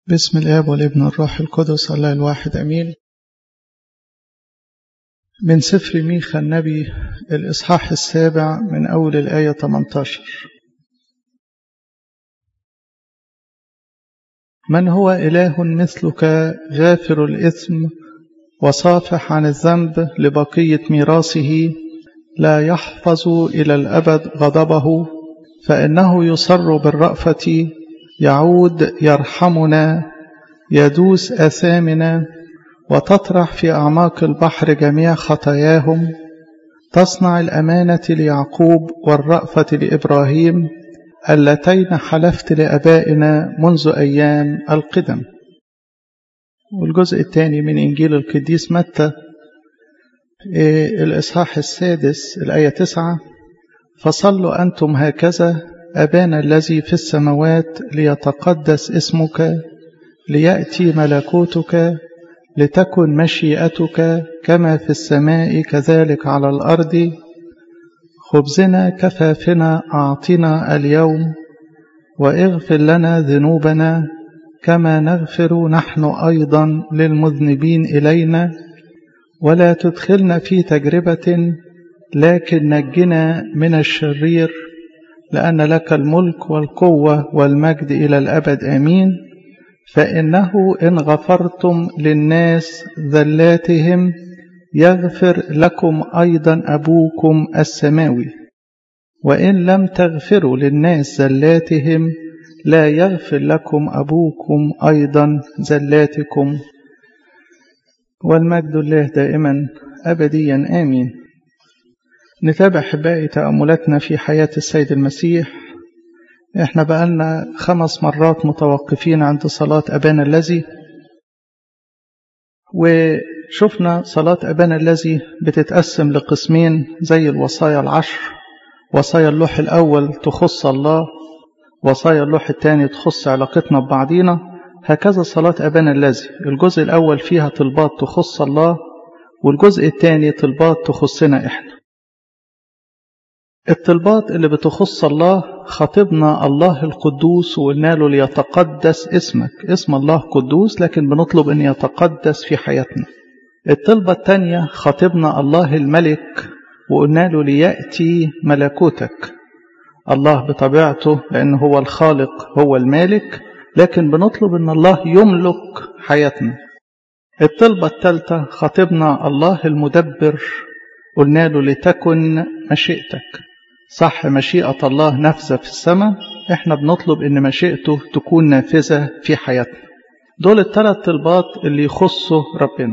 باسم الآب والابن والروح القدس الله الواحد أمين. من سفر ميخا النبي الإصحاح 7 من أول الآية 18. من هو إله مثلك غافر الإثم وصافح عن الذنب لبقية ميراثه، لا يحفظ إلى الأبد غضبه، فإنه يصر بالرأفة، يعود يرحمنا، يدوس آثامنا، وتطرح في أعماق البحر جميع خطاياهم، تصنع الأمانة ليعقوب والرأفة لإبراهيم، اللتين حلفت لآبائنا منذ أيام القدم. والجزء الثاني من إنجيل القديس متى الإصحاح 6 الآية 9: فصلوا أنتم هكذا: أبانا الذي في السماوات، ليتقدس اسمك، ليأتي ملكوتك، لتكن مشيئتك كما في السماء كذلك على الأرض. خبزنا كفافنا أعطنا اليوم، واغفر لنا ذنوبنا كما نغفر نحن أيضا للمذنبين إلينا، ولا تدخلنا في تجربة، لكن نجنا من الشرير، لأن لك الملك والقوة والمجد إلى الأبد آمين. فإنه إن غفرتم للناس ذلاتهم، يغفر لكم أيضا أبوكم السماوي، وإن لم تغفروا للناس ذلاتهم، لا يغفر لكم أبوكم أيضا ذلاتكم. والمجد لله دائما أبديا آمين. نتابع أحبائي تأملاتنا في حياة السيد المسيح. احنا بقالنا 5 مرات متوقفين عند صلاة أبانا الذي، وشفنا صلاة أبانا الذي بتتقسم لقسمين زي الوصايا 10. وصايا اللوح الأول تخص الله، وصايا اللوح الثاني تخص علاقتنا ببعضينا. هكذا صلاة أبانا الذي، الجزء الأول فيها طلبات تخص الله، والجزء الثاني طلبات تخصنا إحنا. الطلبات اللي بتخص الله خاطبنا الله القدوس وقلنا له ليتقدس اسمك. اسم الله قدوس، لكن بنطلب أن يتقدس في حياتنا. الطلبة الثانية خاطبنا الله الملك وقلنا له ليأتي ملكوتك. الله بطبيعته لأنه هو الخالق هو المالك، لكن بنطلب أن الله يملك حياتنا. الطلبة الثالثة خاطبنا الله المدبر، قلنا له لتكن مشيئتك. صح، مشيئة الله نافذة في السماء، احنا بنطلب ان مشيئته تكون نافذة في حياتنا. دول ال3 طلبات اللي يخصوا ربنا.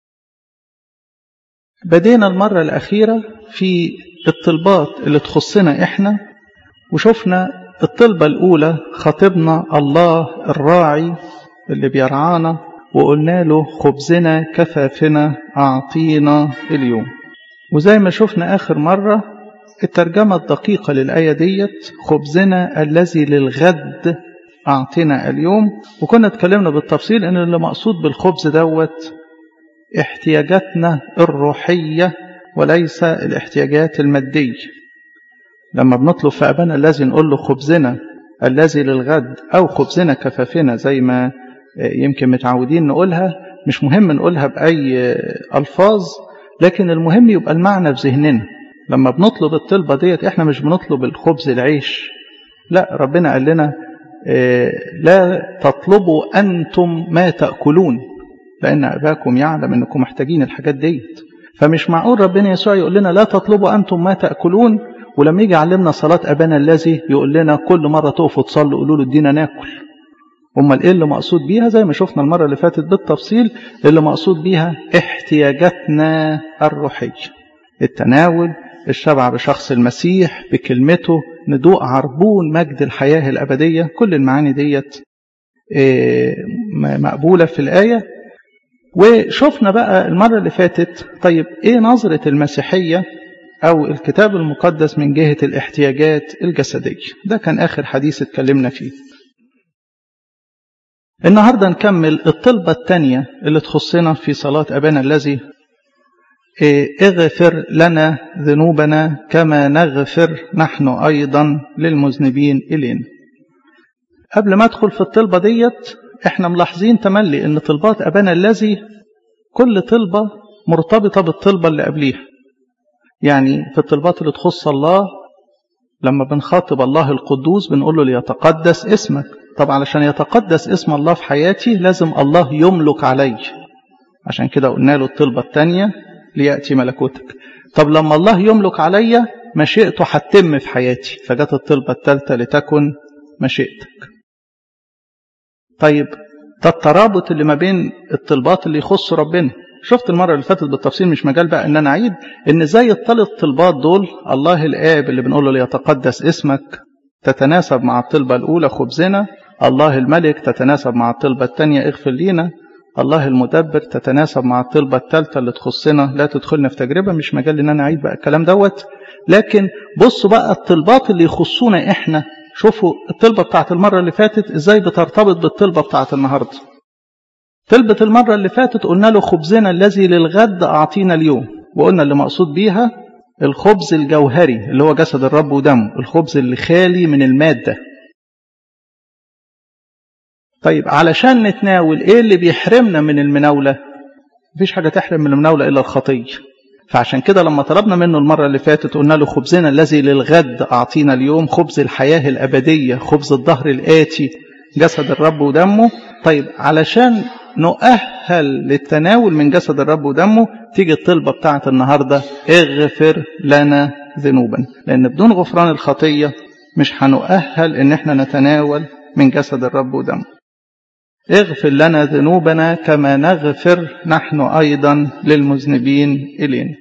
بدينا المرة الأخيرة في الطلبات اللي تخصنا احنا، وشفنا الطلبة الأولى خاطبنا الله الراعي اللي بيرعانا، وقلنا له خبزنا كفافنا أعطينا اليوم. وزي ما شفنا آخر مرة الترجمة الدقيقة للآية ديت: خبزنا الذي للغد أعطنا اليوم. وكنا اتكلمنا بالتفصيل ان اللي مقصود بالخبز دوت احتياجاتنا الروحية وليس الاحتياجات المادية. لما بنطلب في أبانا الذي نقول له خبزنا الذي للغد أو خبزنا كفافنا، زي ما يمكن متعودين نقولها. مش مهم نقولها بأي ألفاظ، لكن المهم يبقى المعنى في ذهننا. لما بنطلب الطلبة ديت احنا مش بنطلب الخبز العيش، لا، ربنا قال لنا لا تطلبوا أنتم ما تأكلون، لأن أباكم يعلم أنكم محتاجين الحاجات ديت. فمش معقول ربنا يسوع يقول لنا لا تطلبوا أنتم ما تأكلون، ولما يجي يعلمنا صلاة أبانا الذي يقول لنا كل مرة تقفوا تصلوا قولوا له ادينا ناكل. امال ايه اللي مقصود بيها؟ زي ما شفنا المرة اللي فاتت بالتفصيل، اللي مقصود بيها احتياجاتنا الروحية: التناول، الشبع بشخص المسيح بكلمته، ندوق عربون مجد الحياة الأبدية. كل المعاني ديت مقبولة في الآية. وشفنا بقى المرة اللي فاتت طيب ايه نظرة المسيحية أو الكتاب المقدس من جهة الاحتياجات الجسدية. ده كان آخر حديث اتكلمنا فيه. النهاردة نكمل الطلبة الثانية اللي تخصنا في صلاة أبانا الذي: اغفر لنا ذنوبنا كما نغفر نحن أيضا للمذنبين إلينا. قبل ما أدخل في الطلبة ديت احنا ملاحظين تملي ان طلبات ابانا الذي كل طلبة مرتبطة بالطلبة اللي قبليها. يعني في الطلبات اللي تخص الله لما بنخاطب الله القدوس بنقول له ليتقدس اسمك. طب علشان يتقدس اسم الله في حياتي لازم الله يملك علي، عشان كده قلنا له الطلبة الثانية ليأتي ملكوتك. طب لما الله يملك علي مشيئته هتتم في حياتي، فجت الطلبة الثالثة لتكن مشيئتك. طيب ده الترابط اللي ما بين الطلبات اللي يخص ربنا. شفت المرة اللي فاتت بالتفصيل، مش مجال بقى ان انا اعيد، ان زي الثلاث طلبات دول الله الآب اللي بنقول له ليتقدس اسمك تتناسب مع الطلبة الأولى خبزنا، الله الملك تتناسب مع الطلبة الثانية اغفر لينا، الله المدبر تتناسب مع الطلبة الثالثة اللي تخصنا لا تدخلنا في تجربة. مش مجال ان انا اعيد بقى الكلام دوت، لكن بصوا بقى الطلبات اللي يخصونا احنا. شوفوا الطلبة بتاعت المرة اللي فاتت ازاي بترتبط بالطلبة بتاعت النهاردة. طلبة المرة اللي فاتت قلنا له خبزنا الذي للغد أعطينا اليوم، وقلنا اللي مقصود بيها الخبز الجوهري اللي هو جسد الرب ودمه، الخبز اللي خالي من المادة. طيب علشان نتناول ايه اللي بيحرمنا من المناولة؟ مفيش حاجة تحرم من المناولة إلا الخطية. فعشان كده لما طلبنا منه المرة اللي فاتت قلنا له خبزنا الذي للغد أعطينا اليوم، خبز الحياة الأبدية، خبز الظهر الآتي، جسد الرب ودمه. طيب علشان نؤهل للتناول من جسد الرب ودمه تيجي الطلبة بتاعت النهاردة اغفر لنا ذنوبا، لأن بدون غفران الخطية مش هنؤهل ان احنا نتناول من جسد الرب ودمه. اغفر لنا ذنوبنا كما نغفر نحن أيضا للمذنبين إلينا.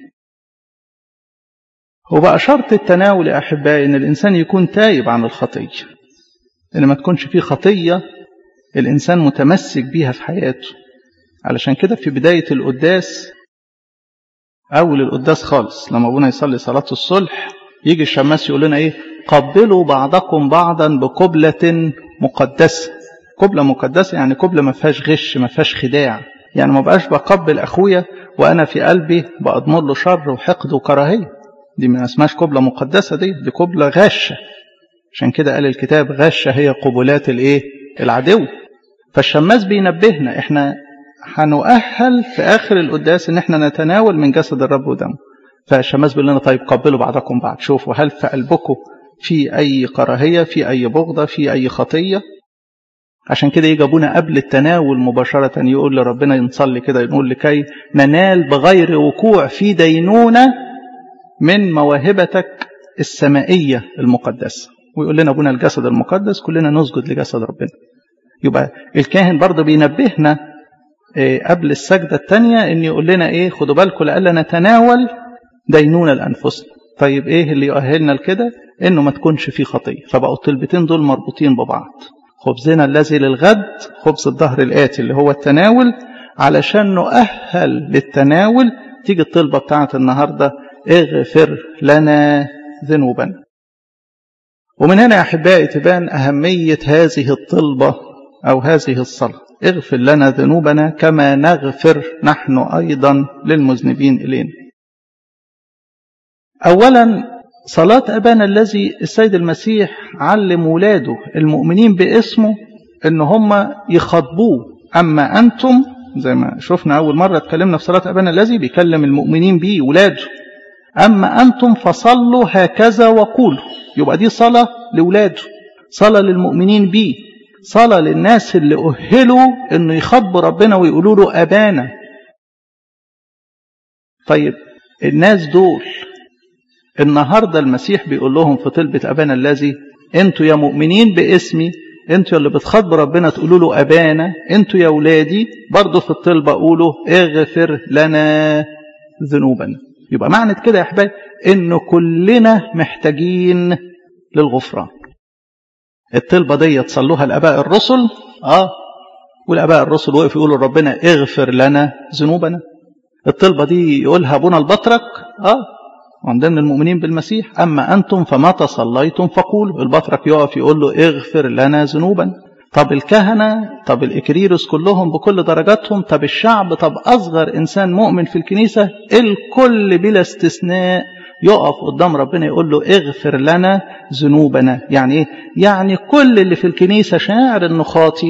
وبقى شرط التناول يا أحبائي إن الإنسان يكون تايب عن الخطية، إن ما تكونش فيه خطية الإنسان متمسك بيها في حياته. علشان كده في بداية القداس، أول القداس خالص لما أبونا يصلي صلاة الصلح يجي الشماس يقول لنا إيه؟ قبلوا بعضكم بعضا بقبلة مقدسة. قبلة مقدسة يعني قبلة ما فيهاش غش، ما فيهاش خداع. يعني ما بقاش بقبل أخويا وأنا في قلبي بأضمر له شر وحقد وكراهية، دي ما اسمهاش قبلة مقدسة، دي قبلة غشة. عشان كده قال الكتاب غشة هي قبلات الايه؟ العدو. فالشماس بينبهنا احنا هنؤهل في آخر القداس ان احنا نتناول من جسد الرب ودمه. فالشماس بيقول لنا طيب قبلوا بعضكم بعض، شوفوا هل في قلبكم في أي كراهية، في أي بغضة، في أي خطية. عشان كده يجي أبونا قبل التناول مباشرة يقول لربنا ينصلي كده، يقول لكي ننال بغير وقوع في دينونة من مواهبتك السمائية المقدسة. ويقول لنا أبونا الجسد المقدس كلنا نسجد لجسد ربنا. يبقى الكاهن برضه بينبهنا قبل السجدة الثانية إن يقول لنا إيه؟ خدوا بالكم لألا نتناول دينونة لأنفسنا. طيب إيه اللي يؤهلنا لكده؟ إنه ما تكونش فيه خطية. فبقوا الطلبتين دول مربوطين ببعض. خبزنا الذي للغد، خبز الظهر الآتي اللي هو التناول. علشان نؤهل للتناول تيجي الطلبة بتاعت النهاردة اغفر لنا ذنوبا. ومن هنا يا أحبائي تبان أهمية هذه الطلبة أو هذه الصلاة، اغفر لنا ذنوبنا كما نغفر نحن أيضا للمذنبين إلينا. أولا صلاة أبانا الذي السيد المسيح علم ولاده المؤمنين باسمه إن هم يخاطبوه. أما أنتم، زي ما شفنا أول مرة اتكلمنا في صلاة أبانا الذي بيكلم المؤمنين بيه ولاده، أما أنتم فصلوا هكذا وقولوا. يبقى دي صلاة لولاده، صلاة للمؤمنين بيه، صلاة للناس اللي أهلوا إنه يخاطبوا ربنا ويقولوا له أبانا. طيب الناس دول النهاردة المسيح بيقول لهم في طلبة أبانا الذي أنتوا يا مؤمنين باسمي، أنتوا اللي بتخاطبوا ربنا تقولوا له أبانا، أنتوا يا ولادي برضو في الطلبة قولوا اغفر لنا ذنوبنا. يبقى معنى كده يا أحبائي إنه كلنا محتاجين للغفران. الطلبة دي تصلوها الآباء الرسل، والآباء الرسل وقف يقولوا ربنا اغفر لنا ذنوبنا. الطلبة دي يقولها أبونا البطرك، ومن ضمن المؤمنين بالمسيح. أما أنتم فمتى صليتم فقولوا. البطرك يقف يقول له اغفر لنا ذنوبا. طب الكهنة، طب الإكريروس كلهم بكل درجاتهم، طب الشعب، طب أصغر إنسان مؤمن في الكنيسة، الكل بلا استثناء يقف قدام ربنا يقول له اغفر لنا ذنوبنا. يعني إيه؟ يعني كل اللي في الكنيسة شاعر إنه خاطي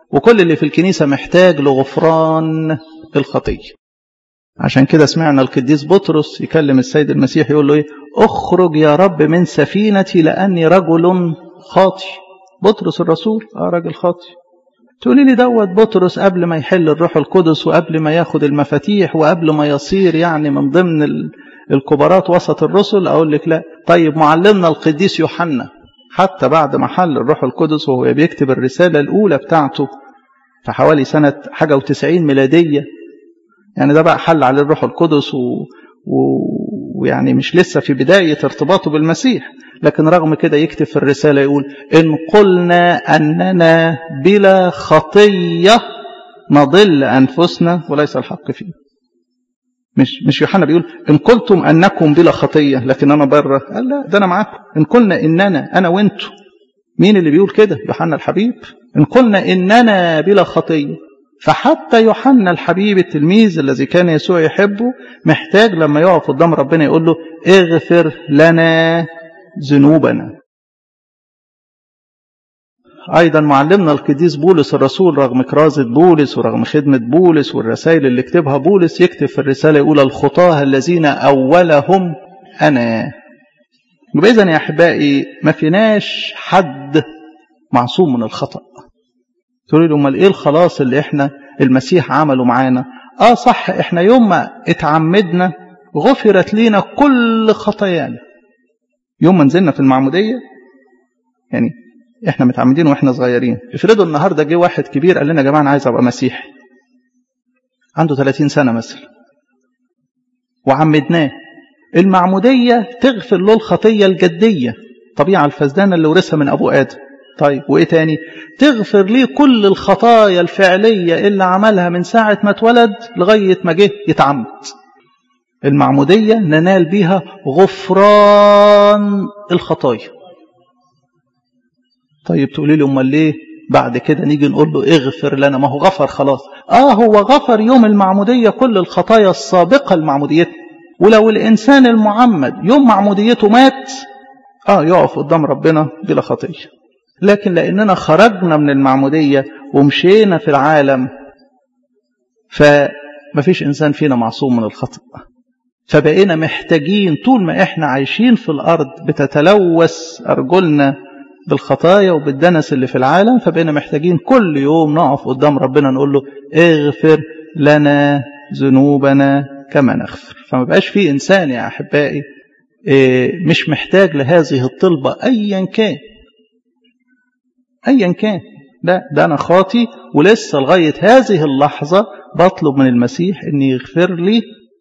وكل اللي في الكنيسة محتاج لغفران الخطية. عشان كده سمعنا القديس بطرس يكلم السيد المسيح يقول له ايه؟ اخرج يا رب من سفينتي لأني رجل خاطي. بطرس الرسول راجل خاطي. تقولي لي دوت بطرس قبل ما يحل الروح القدس وقبل ما ياخد المفاتيح وقبل ما يصير يعني من ضمن الكبارات وسط الرسل. أقول لك لا. طيب معلمنا القديس يوحنا حتى بعد ما حل الروح القدس وهو بيكتب الرسالة الأولى بتاعته في حوالي سنة 91 ميلادية، يعني ده بقى حل على الروح القدس ويعني مش لسه في بداية ارتباطه بالمسيح، لكن رغم كده يكتب في الرسالة يقول إن قلنا أننا بلا خطية نضل أنفسنا وليس الحق فيه. مش يوحنا بيقول إن قلتم أنكم بلا خطية لكن أنا بره، قال لا ده أنا معاكم. إن قلنا إننا أنا وإنتوا. مين اللي بيقول كده؟ يوحنا الحبيب. إن قلنا إننا بلا خطية. فحتى يوحنا الحبيب التلميذ الذي كان يسوع يحبه محتاج لما يقف قدام ربنا يقول له اغفر لنا ذنوبنا. أيضا معلمنا القديس بولس الرسول رغم كرازة بولس ورغم خدمة بولس والرسائل اللي كتبها بولس يكتب في الرسالة يقول الخطاة الذين أولهم أنا. إذن يا أحبائي ما فيناش حد معصوم من الخطأ. تقولي له امال ايه الخلاص اللي احنا المسيح عمله معانا؟ صح، احنا يوم ما اتعمدنا غفرت لينا كل خطايانا. يوم ما نزلنا في المعمودية، يعني احنا متعمدين واحنا صغيرين. افرضوا النهارده جه واحد كبير قال لنا يا جماعه انا عايز ابقى مسيحي، عنده 30 سنة مثلا وعمدناه. المعمودية تغفر له الخطية الجدية، طبيعة الفسدانة اللي ورثها من ابو ادم. طيب وايه تاني؟ تغفر ليه كل الخطايا الفعلية اللي عملها من ساعة ما اتولد لغاية ما جه يتعمد. المعمودية ننال بيها غفران الخطايا. طيب تقولي لي امال ليه بعد كده نيجي نقول له اغفر لنا؟ ما هو غفر خلاص. هو غفر يوم المعمودية كل الخطايا السابقة لمعموديته. ولو الانسان المعمد يوم معموديته مات يقف قدام ربنا بلا خطية. لكن لأننا خرجنا من المعمودية ومشينا في العالم فمفيش إنسان فينا معصوم من الخطأ. فبقينا محتاجين طول ما إحنا عايشين في الأرض بتتلوث أرجلنا بالخطايا وبالدنس اللي في العالم، فبقينا محتاجين كل يوم نقف قدام ربنا نقول له اغفر لنا ذنوبنا كما نغفر. فما بقاش في إنسان يا أحبائي مش محتاج لهذه الطلبة أيا كان. ده أنا خاطي ولسه لغاية هذه اللحظة بطلب من المسيح أن يغفر لي.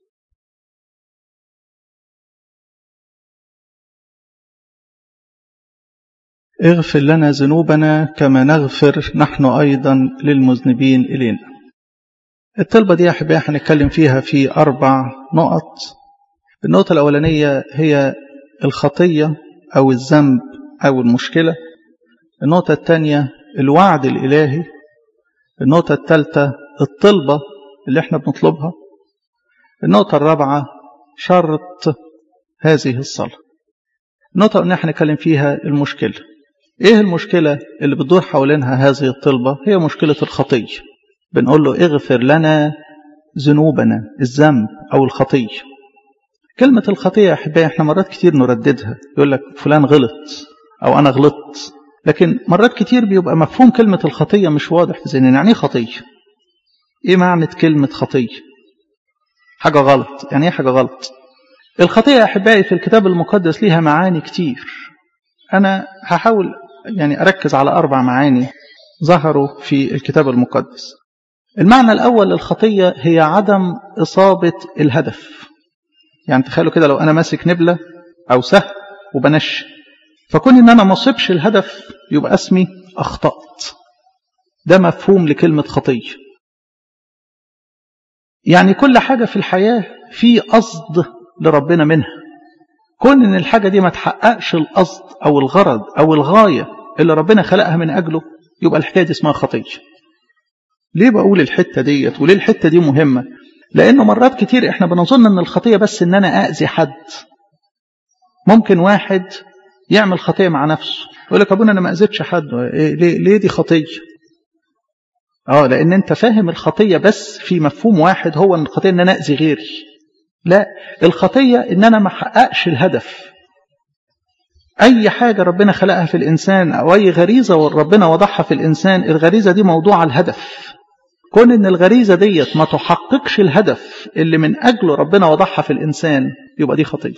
اغفر لنا ذنوبنا كما نغفر نحن أيضا للمذنبين إلينا. الطلبة دي يا أحبائي هنتكلم فيها في 4 نقط. النقطة الأولانية هي الخطية أو الذنب أو المشكلة. النقطة الثانية الوعد الإلهي. النقطة الثالثة الطلبة اللي احنا بنطلبها. النقطة الرابعة شرط هذه الصلاة. النقطة اللي احنا نتكلم فيها المشكلة. ايه المشكلة اللي بتدور حوالينها هذه الطلبة؟ هي مشكلة الخطية. بنقول له اغفر لنا ذنوبنا، الذنب أو الخطية. كلمة الخطية يا أحبائي احنا مرات كتير نرددها، يقول لك فلان غلط أو أنا غلطت، لكن مرات كتير بيبقى مفهوم كلمة الخطية مش واضح في ذهننا. يعني ايه خطية؟ ايه معنى كلمة خطية؟ حاجة غلط. يعني ايه حاجة غلط؟ الخطية يا أحبائي في الكتاب المقدس ليها معاني كتير. أنا هحاول يعني أركز على 4 معاني ظهروا في الكتاب المقدس. المعنى الأول للخطية هي عدم إصابة الهدف. يعني تخيلوا كده لو أنا ماسك نبلة أو سهم وبنش، فكون إن أنا ما أصيبش الهدف يبقى اسمي أخطأت. ده مفهوم لكلمة خطية. يعني كل حاجة في الحياة في قصد لربنا منها. كون إن الحاجة دي ما تحققش القصد أو الغرض أو الغاية اللي ربنا خلقها من أجله يبقى الحكاية دي اسمها خطية. ليه بقول الحتة ديت وليه الحتة دي مهمة؟ لأنه مرات كتير إحنا بنظن أن الخطية بس أن أنا أأذي حد. ممكن واحد يعمل خطية مع نفسه يقول لك أبونا أنا ما أذيتش حد. ليه دي خطية؟ لأن أنت فاهم الخطية بس في مفهوم واحد، هو أن الخطية أن أنا أذي غيري. لا، الخطية أن أنا ما حققش الهدف. أي حاجة ربنا خلقها في الإنسان أو أي غريزة ربنا وضعها في الإنسان، الغريزة دي موضوع الهدف. كون أن الغريزة ديت ما تحققش الهدف اللي من أجله ربنا وضعها في الإنسان، يبقى دي خطية.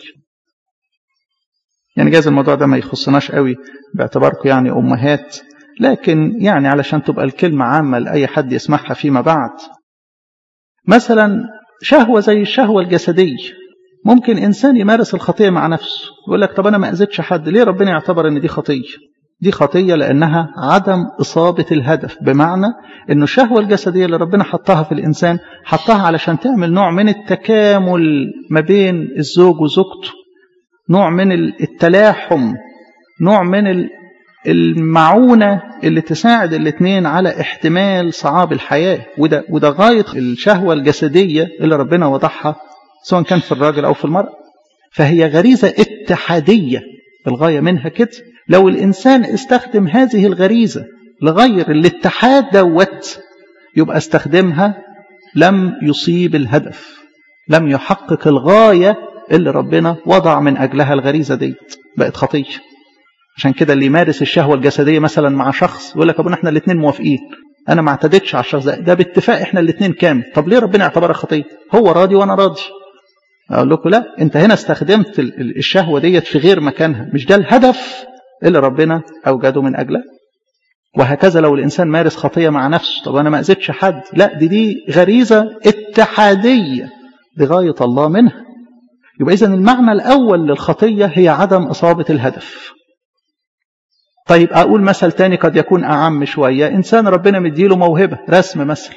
يعني جايز الموضوع ده ما يخصناش قوي باعتباركم يعني أمهات، لكن يعني علشان تبقى الكلمة عامة لأي حد يسمعها فيما بعد. مثلا شهوة زي الشهوة الجسدية، ممكن إنسان يمارس الخطية مع نفسه، يقول لك طب أنا ما أذيتش حد، ليه ربنا يعتبر أن دي خطية؟ دي خطية لأنها عدم إصابة الهدف، بمعنى أنه الشهوة الجسدية اللي ربنا حطها في الإنسان حطها علشان تعمل نوع من التكامل ما بين الزوج وزوجته، نوع من التلاحم، نوع من المعونة اللي تساعد الاثنين على احتمال صعاب الحياة. وده غاية الشهوة الجسدية اللي ربنا وضعها سواء كان في الراجل أو في المرأة. فهي غريزة اتحادية، الغاية منها كده. لو الإنسان استخدم هذه الغريزة لغير الاتحاد دوت، يبقى استخدمها لم يصيب الهدف، لم يحقق الغاية اللي ربنا وضع من أجلها الغريزة دي، بقت خطية. عشان كده اللي يمارس الشهوة الجسدية مثلا مع شخص يقول لك أبونا احنا الاثنين موافقين، أنا ما اعتدتش على الشخص ده باتفاق احنا الاثنين كامل، طب ليه ربنا اعتبرها خطية؟ هو راضي وأنا راضي. أقول لكم لا، أنت هنا استخدمت الشهوة ديت في غير مكانها، مش ده الهدف اللي ربنا أوجده من أجله. وهكذا لو الإنسان مارس خطية مع نفسه، طب أنا ما أذيتش حد، لا دي غريزة اتحادية لغاية الله منها. يبقى إذن المعنى الأول للخطية هي عدم إصابة الهدف. طيب أقول مثل تاني قد يكون أعم شوية، إنسان ربنا مديله موهبة رسم مثلا،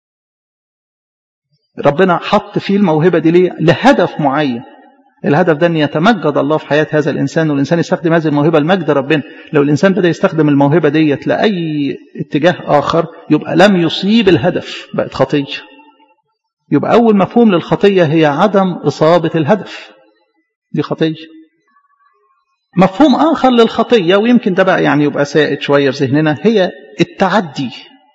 ربنا حط فيه الموهبة دي ليه؟ لهدف معين. الهدف ده أن يتمجد الله في حياة هذا الإنسان، والإنسان يستخدم هذه الموهبة لمجد ربنا. لو الإنسان بدأ يستخدم الموهبة ديت لأي اتجاه آخر، يبقى لم يصيب الهدف، بقت خطية. يبقى أول مفهوم للخطية هي عدم إصابة الهدف، دي خطية. مفهوم آخر للخطية، ويمكن ده بقى يعني يبقى سائد شوية في ذهننا، هي التعدي.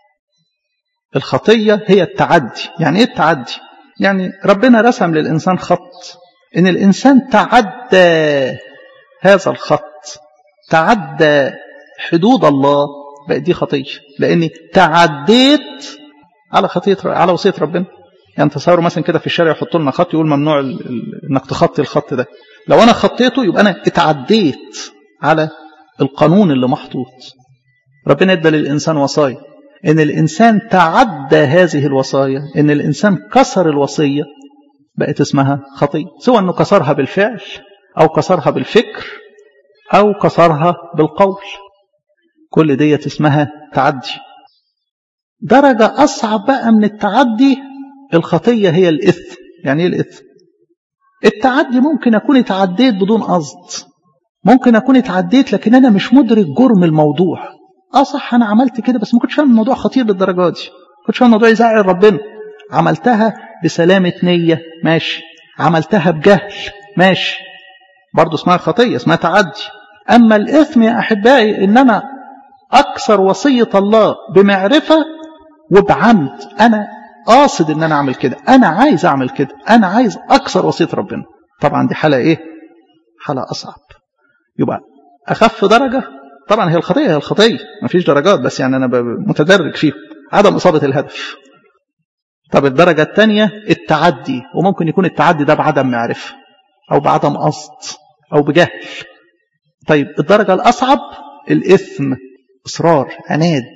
الخطية هي التعدي. يعني إيه التعدي؟ يعني ربنا رسم للإنسان خط، إن الإنسان تعدى هذا الخط، تعدى حدود الله، بقى دي خطية، لأني تعديت على خطية، على وصية ربنا. يعني تصوروا مثلا كده في الشارع يحطوا لنا خط يقول ممنوع إنك تخطي الخط ده، لو أنا خطيته يبقى أنا اتعديت على القانون اللي محطوط. ربنا ادى للإنسان وصايا، إن الإنسان تعدى هذه الوصايا، إن الإنسان كسر الوصية، بقت اسمها خطية، سواء أنه كسرها بالفعل أو كسرها بالفكر أو كسرها بالقول، كل ديت اسمها تعدي. درجة أصعب بقى من التعدي الخطية هي الإثم. يعني إيه الإثم؟ التعدي ممكن أكون اتعديت بدون قصد، ممكن أكون اتعديت لكن أنا مش مدرك جرم الموضوع. صح أنا عملت كده بس ما كنتش فاهم الموضوع خطير للدرجة دي، ما كنتش فاهم الموضوع يزعل ربنا. عملتها بسلامة نية، ماشي. عملتها بجهل، ماشي، برضو اسمها خطية، اسمها تعدي. أما الإثم يا أحبائي إن أنا أكسر وصية الله بمعرفة وبعمد، أنا قاصد إن أنا أعمل كده، أنا عايز أعمل كده، أنا عايز أكسر وصية ربنا. طبعا دي حالة إيه؟ حالة أصعب. يبقى أخف درجة طبعا هي الخطية، هي الخطية، ما فيش درجات، بس يعني أنا متدرج فيه، عدم إصابة الهدف. طب الدرجة الثانية التعدي، وممكن يكون التعدي ده بعدم معرفة أو بعدم قصد أو بجهل. طيب الدرجة الأصعب الإثم، إصرار، عناد،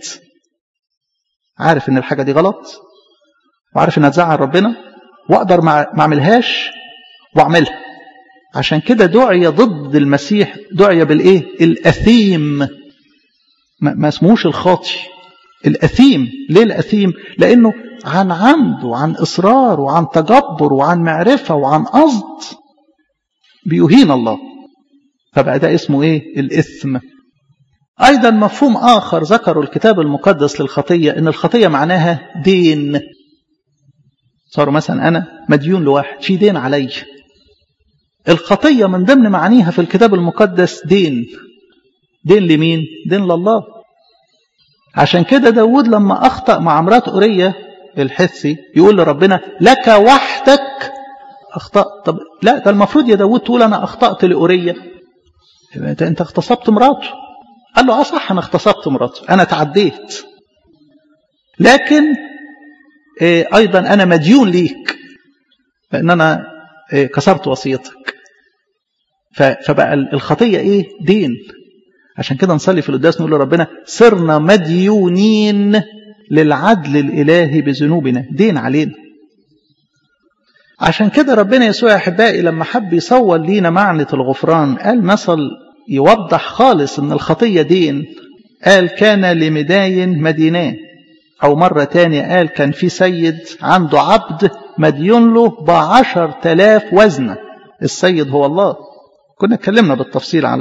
عارف إن الحاجة دي غلط وعارف إنها تزعل ربنا وأقدر ما أعملهاش وأعملها. عشان كده دعي ضد المسيح، دعي بالإيه؟ الأثيم، ما اسموش الخاطي، الأثيم. ليه الأثيم؟ لأنه عن عمد وعن إصرار وعن تجبر وعن معرفة وعن قصد بيهين الله، فبقى ده اسمه إيه؟ الإثم. أيضا مفهوم آخر ذكره الكتاب المقدس للخطية، إن الخطية معناها دين. صار مثلا أنا مديون لواحد، في دين علي. الخطية من ضمن معانيها في الكتاب المقدس دين. دين لمين؟ دين لله. عشان كده داود لما أخطأ مع مرات أورية الحثي يقول لربنا لك وحدك أخطأت. طب لا، ده المفروض يا داود تقول أنا أخطأت لأورية، أنت اغتصبت مراته. قال له صح، أنا اغتصبت مراته، أنا تعديت، لكن أيضا أنا مديون ليك لأن أنا كسرت وصيتك. فبقى الخطية دين. عشان كده نصلي في القداس نقول لربنا صرنا مديونين للعدل الإلهي بذنوبنا، دين علينا. عشان كده ربنا يسوع يا أحبائي لما حب يصور لينا معنى الغفران قال مثل يوضح خالص ان الخطية دين. قال كان لمداين مدينان، أو مرة تانية قال كان في سيد عنده عبد مديون له ب10,000 وزنة. السيد هو الله. كنا اتكلمنا بالتفصيل على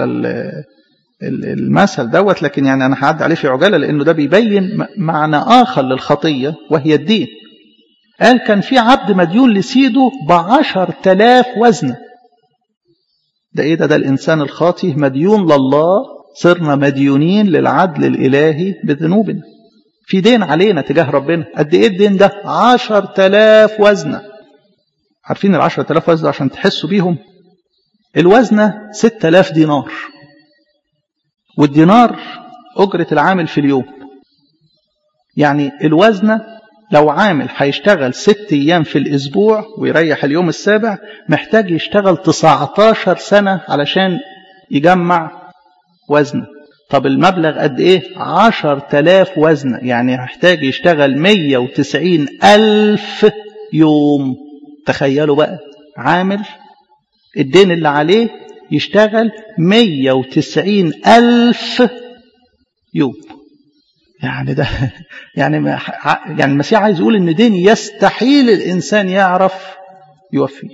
المثل دوت، لكن يعني أنا هعدي عليه في عجالة لأنه ده بيبين معنى آخر للخطية وهي الدين. قال كان في عبد مديون لسيده ب10,000 وزنة. ده ده الإنسان الخاطئ مديون لله، صرنا مديونين للعدل الإلهي بذنوبنا. في دين علينا تجاه ربنا. قد ايه الدين ده؟ 10,000 وزنة. عارفين 10,000 وزنة عشان تحسوا بيهم؟ الوزنة 6,000 دينار، والدينار أجرة العامل في اليوم. يعني الوزنة لو عامل هيشتغل 6 أيام في الأسبوع ويريح اليوم السابع، محتاج يشتغل 19 سنة علشان يجمع وزنة. طب المبلغ قد ايه؟ 10,000 وزنة، يعني هيحتاج يشتغل 190,000 يوم. تخيلوا بقى، عامل الدين اللي عليه يشتغل 190,000 يوم. يعني ده يعني المسيح عايز يقول ان دين يستحيل الانسان يعرف يوفيه.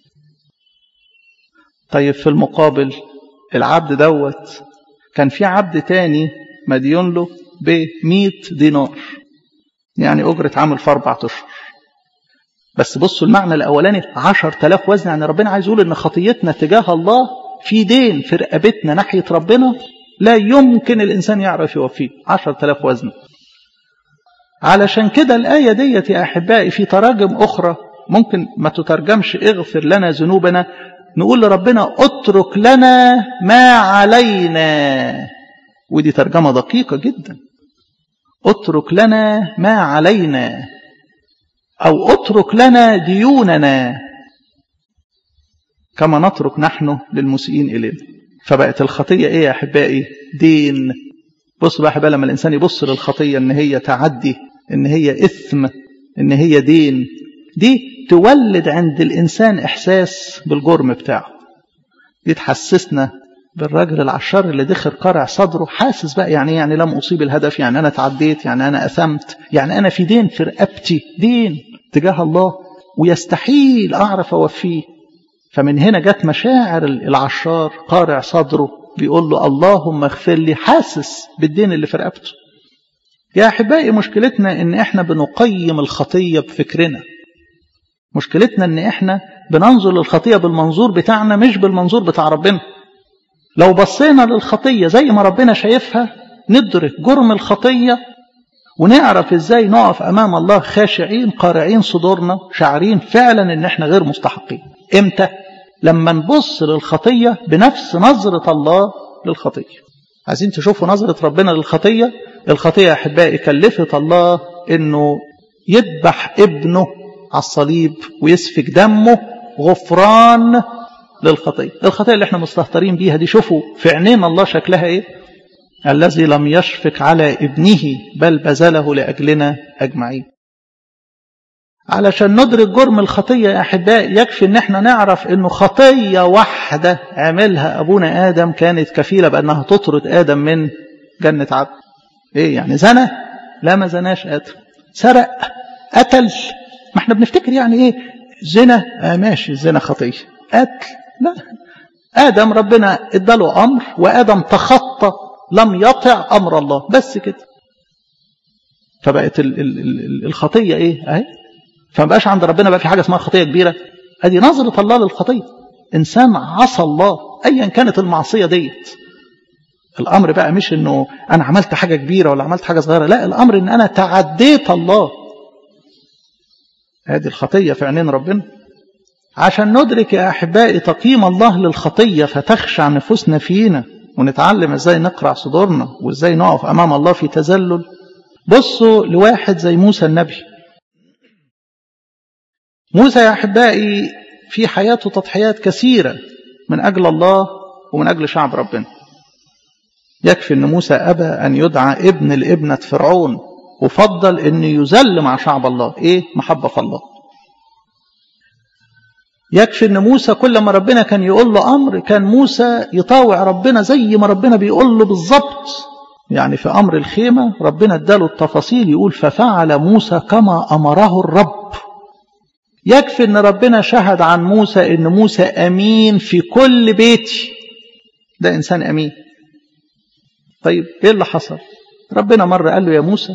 طيب في المقابل العبد دوت كان في عبد تاني مديون له ب100 دينار، يعني أجرة عمل في 4 أشهر. بس بصوا المعنى الأولاني 10,000 وزن، يعني ربنا عايز يقول إن خطيتنا تجاه الله في دين في رقبتنا ناحية ربنا لا يمكن الإنسان يعرف يوفيه. 10,000 وزن. علشان كده الآية ديت يا أحبائي في تراجم أخرى ممكن ما تترجمش اغفر لنا ذنوبنا، نقول لربنا اترك لنا ما علينا. ودي ترجمة دقيقة جدا. اترك لنا ما علينا، أو اترك لنا ديوننا كما نترك نحن للمسيئين إلينا. فبقت الخطية يا أحبائي؟ دين. بص بقى يا أحبائي، لما الإنسان يبص للخطية إن هي تعدي، إن هي إثم، إن هي دين، دي تولد عند الإنسان إحساس بالجرم بتاعه. دي تحسسنا بالراجل العشار اللي دخل قارع صدره، حاسس بقى يعني لم أصيب الهدف، يعني أنا تعديت، يعني أنا أثمت، يعني أنا في دين في رقبتي، دين تجاه الله ويستحيل أعرف أوفيه. فمن هنا جت مشاعر العشار قارع صدره بيقول له اللهم اغفر لي، حاسس بالدين اللي في رقبته. يا أحبائي مشكلتنا إن إحنا بنقيم الخطية بفكرنا. مشكلتنا إن إحنا بننظر للخطية بالمنظور بتاعنا مش بالمنظور بتاع ربنا. لو بصينا للخطية زي ما ربنا شايفها ندرك جرم الخطية ونعرف إزاي نقف أمام الله خاشعين قارعين صدورنا شعرين فعلا إن إحنا غير مستحقين. إمتى؟ لما نبص للخطية بنفس نظرة الله للخطية. عايزين تشوفوا نظرة ربنا للخطية؟ الخطية يا أحبائي كلفت الله إنه يذبح ابنه على الصليب ويسفك دمه غفران للخطية. الخطية اللي احنا مستهترين بيها دي، شوفوا في عينين الله شكلها ايه؟ الذي لم يشفق على ابنه بل بذله لأجلنا أجمعين. علشان ندرك جرم الخطية يا أحبائي يكفي ان احنا نعرف انه خطية واحدة عملها أبونا آدم كانت كفيلة بأنها تطرد آدم من جنة عدن. ايه يعني؟ زنى؟ لا، ما زناش آدم. سرق؟ قتل؟ ما احنا بنفتكر يعني ايه زنا، ماشي الزنا خطية. قتل؟ لا. آدم ربنا اداله أمر وآدم تخطى، لم يطع أمر الله، بس كده. فبقت الخطية ايه؟ اهي. فمبقاش عند ربنا بقى في حاجة اسمها خطية كبيرة. ادي نظرة الله للخطية. إنسان عصى الله أيا كانت المعصية ديت، الأمر بقى مش إنه أنا عملت حاجة كبيرة ولا عملت حاجة صغيرة، لا، الأمر إن أنا تعديت الله. هذه الخطية في عينين ربنا. عشان ندرك يا أحبائي تقييم الله للخطية فتخشع نفوسنا فينا، ونتعلم إزاي نقرع صدورنا وإزاي نقف أمام الله في تذلل. بصوا لواحد زي موسى النبي. موسى يا أحبائي في حياته تضحيات كثيرة من أجل الله ومن أجل شعب ربنا. يكفي أن موسى أبى أن يدعى ابن لابنة فرعون، وفضل أن يذل مع شعب الله. إيه؟ محبة في الله. يكفي أن موسى كل ما ربنا كان يقول له أمر كان موسى يطاوع ربنا زي ما ربنا بيقول له بالضبط. يعني في أمر الخيمة ربنا اداله التفاصيل، يقول ففعل موسى كما أمره الرب. يكفي أن ربنا شهد عن موسى أن موسى أمين في كل بيتي، ده إنسان أمين. طيب إيه اللي حصل؟ ربنا مرة قال له يا موسى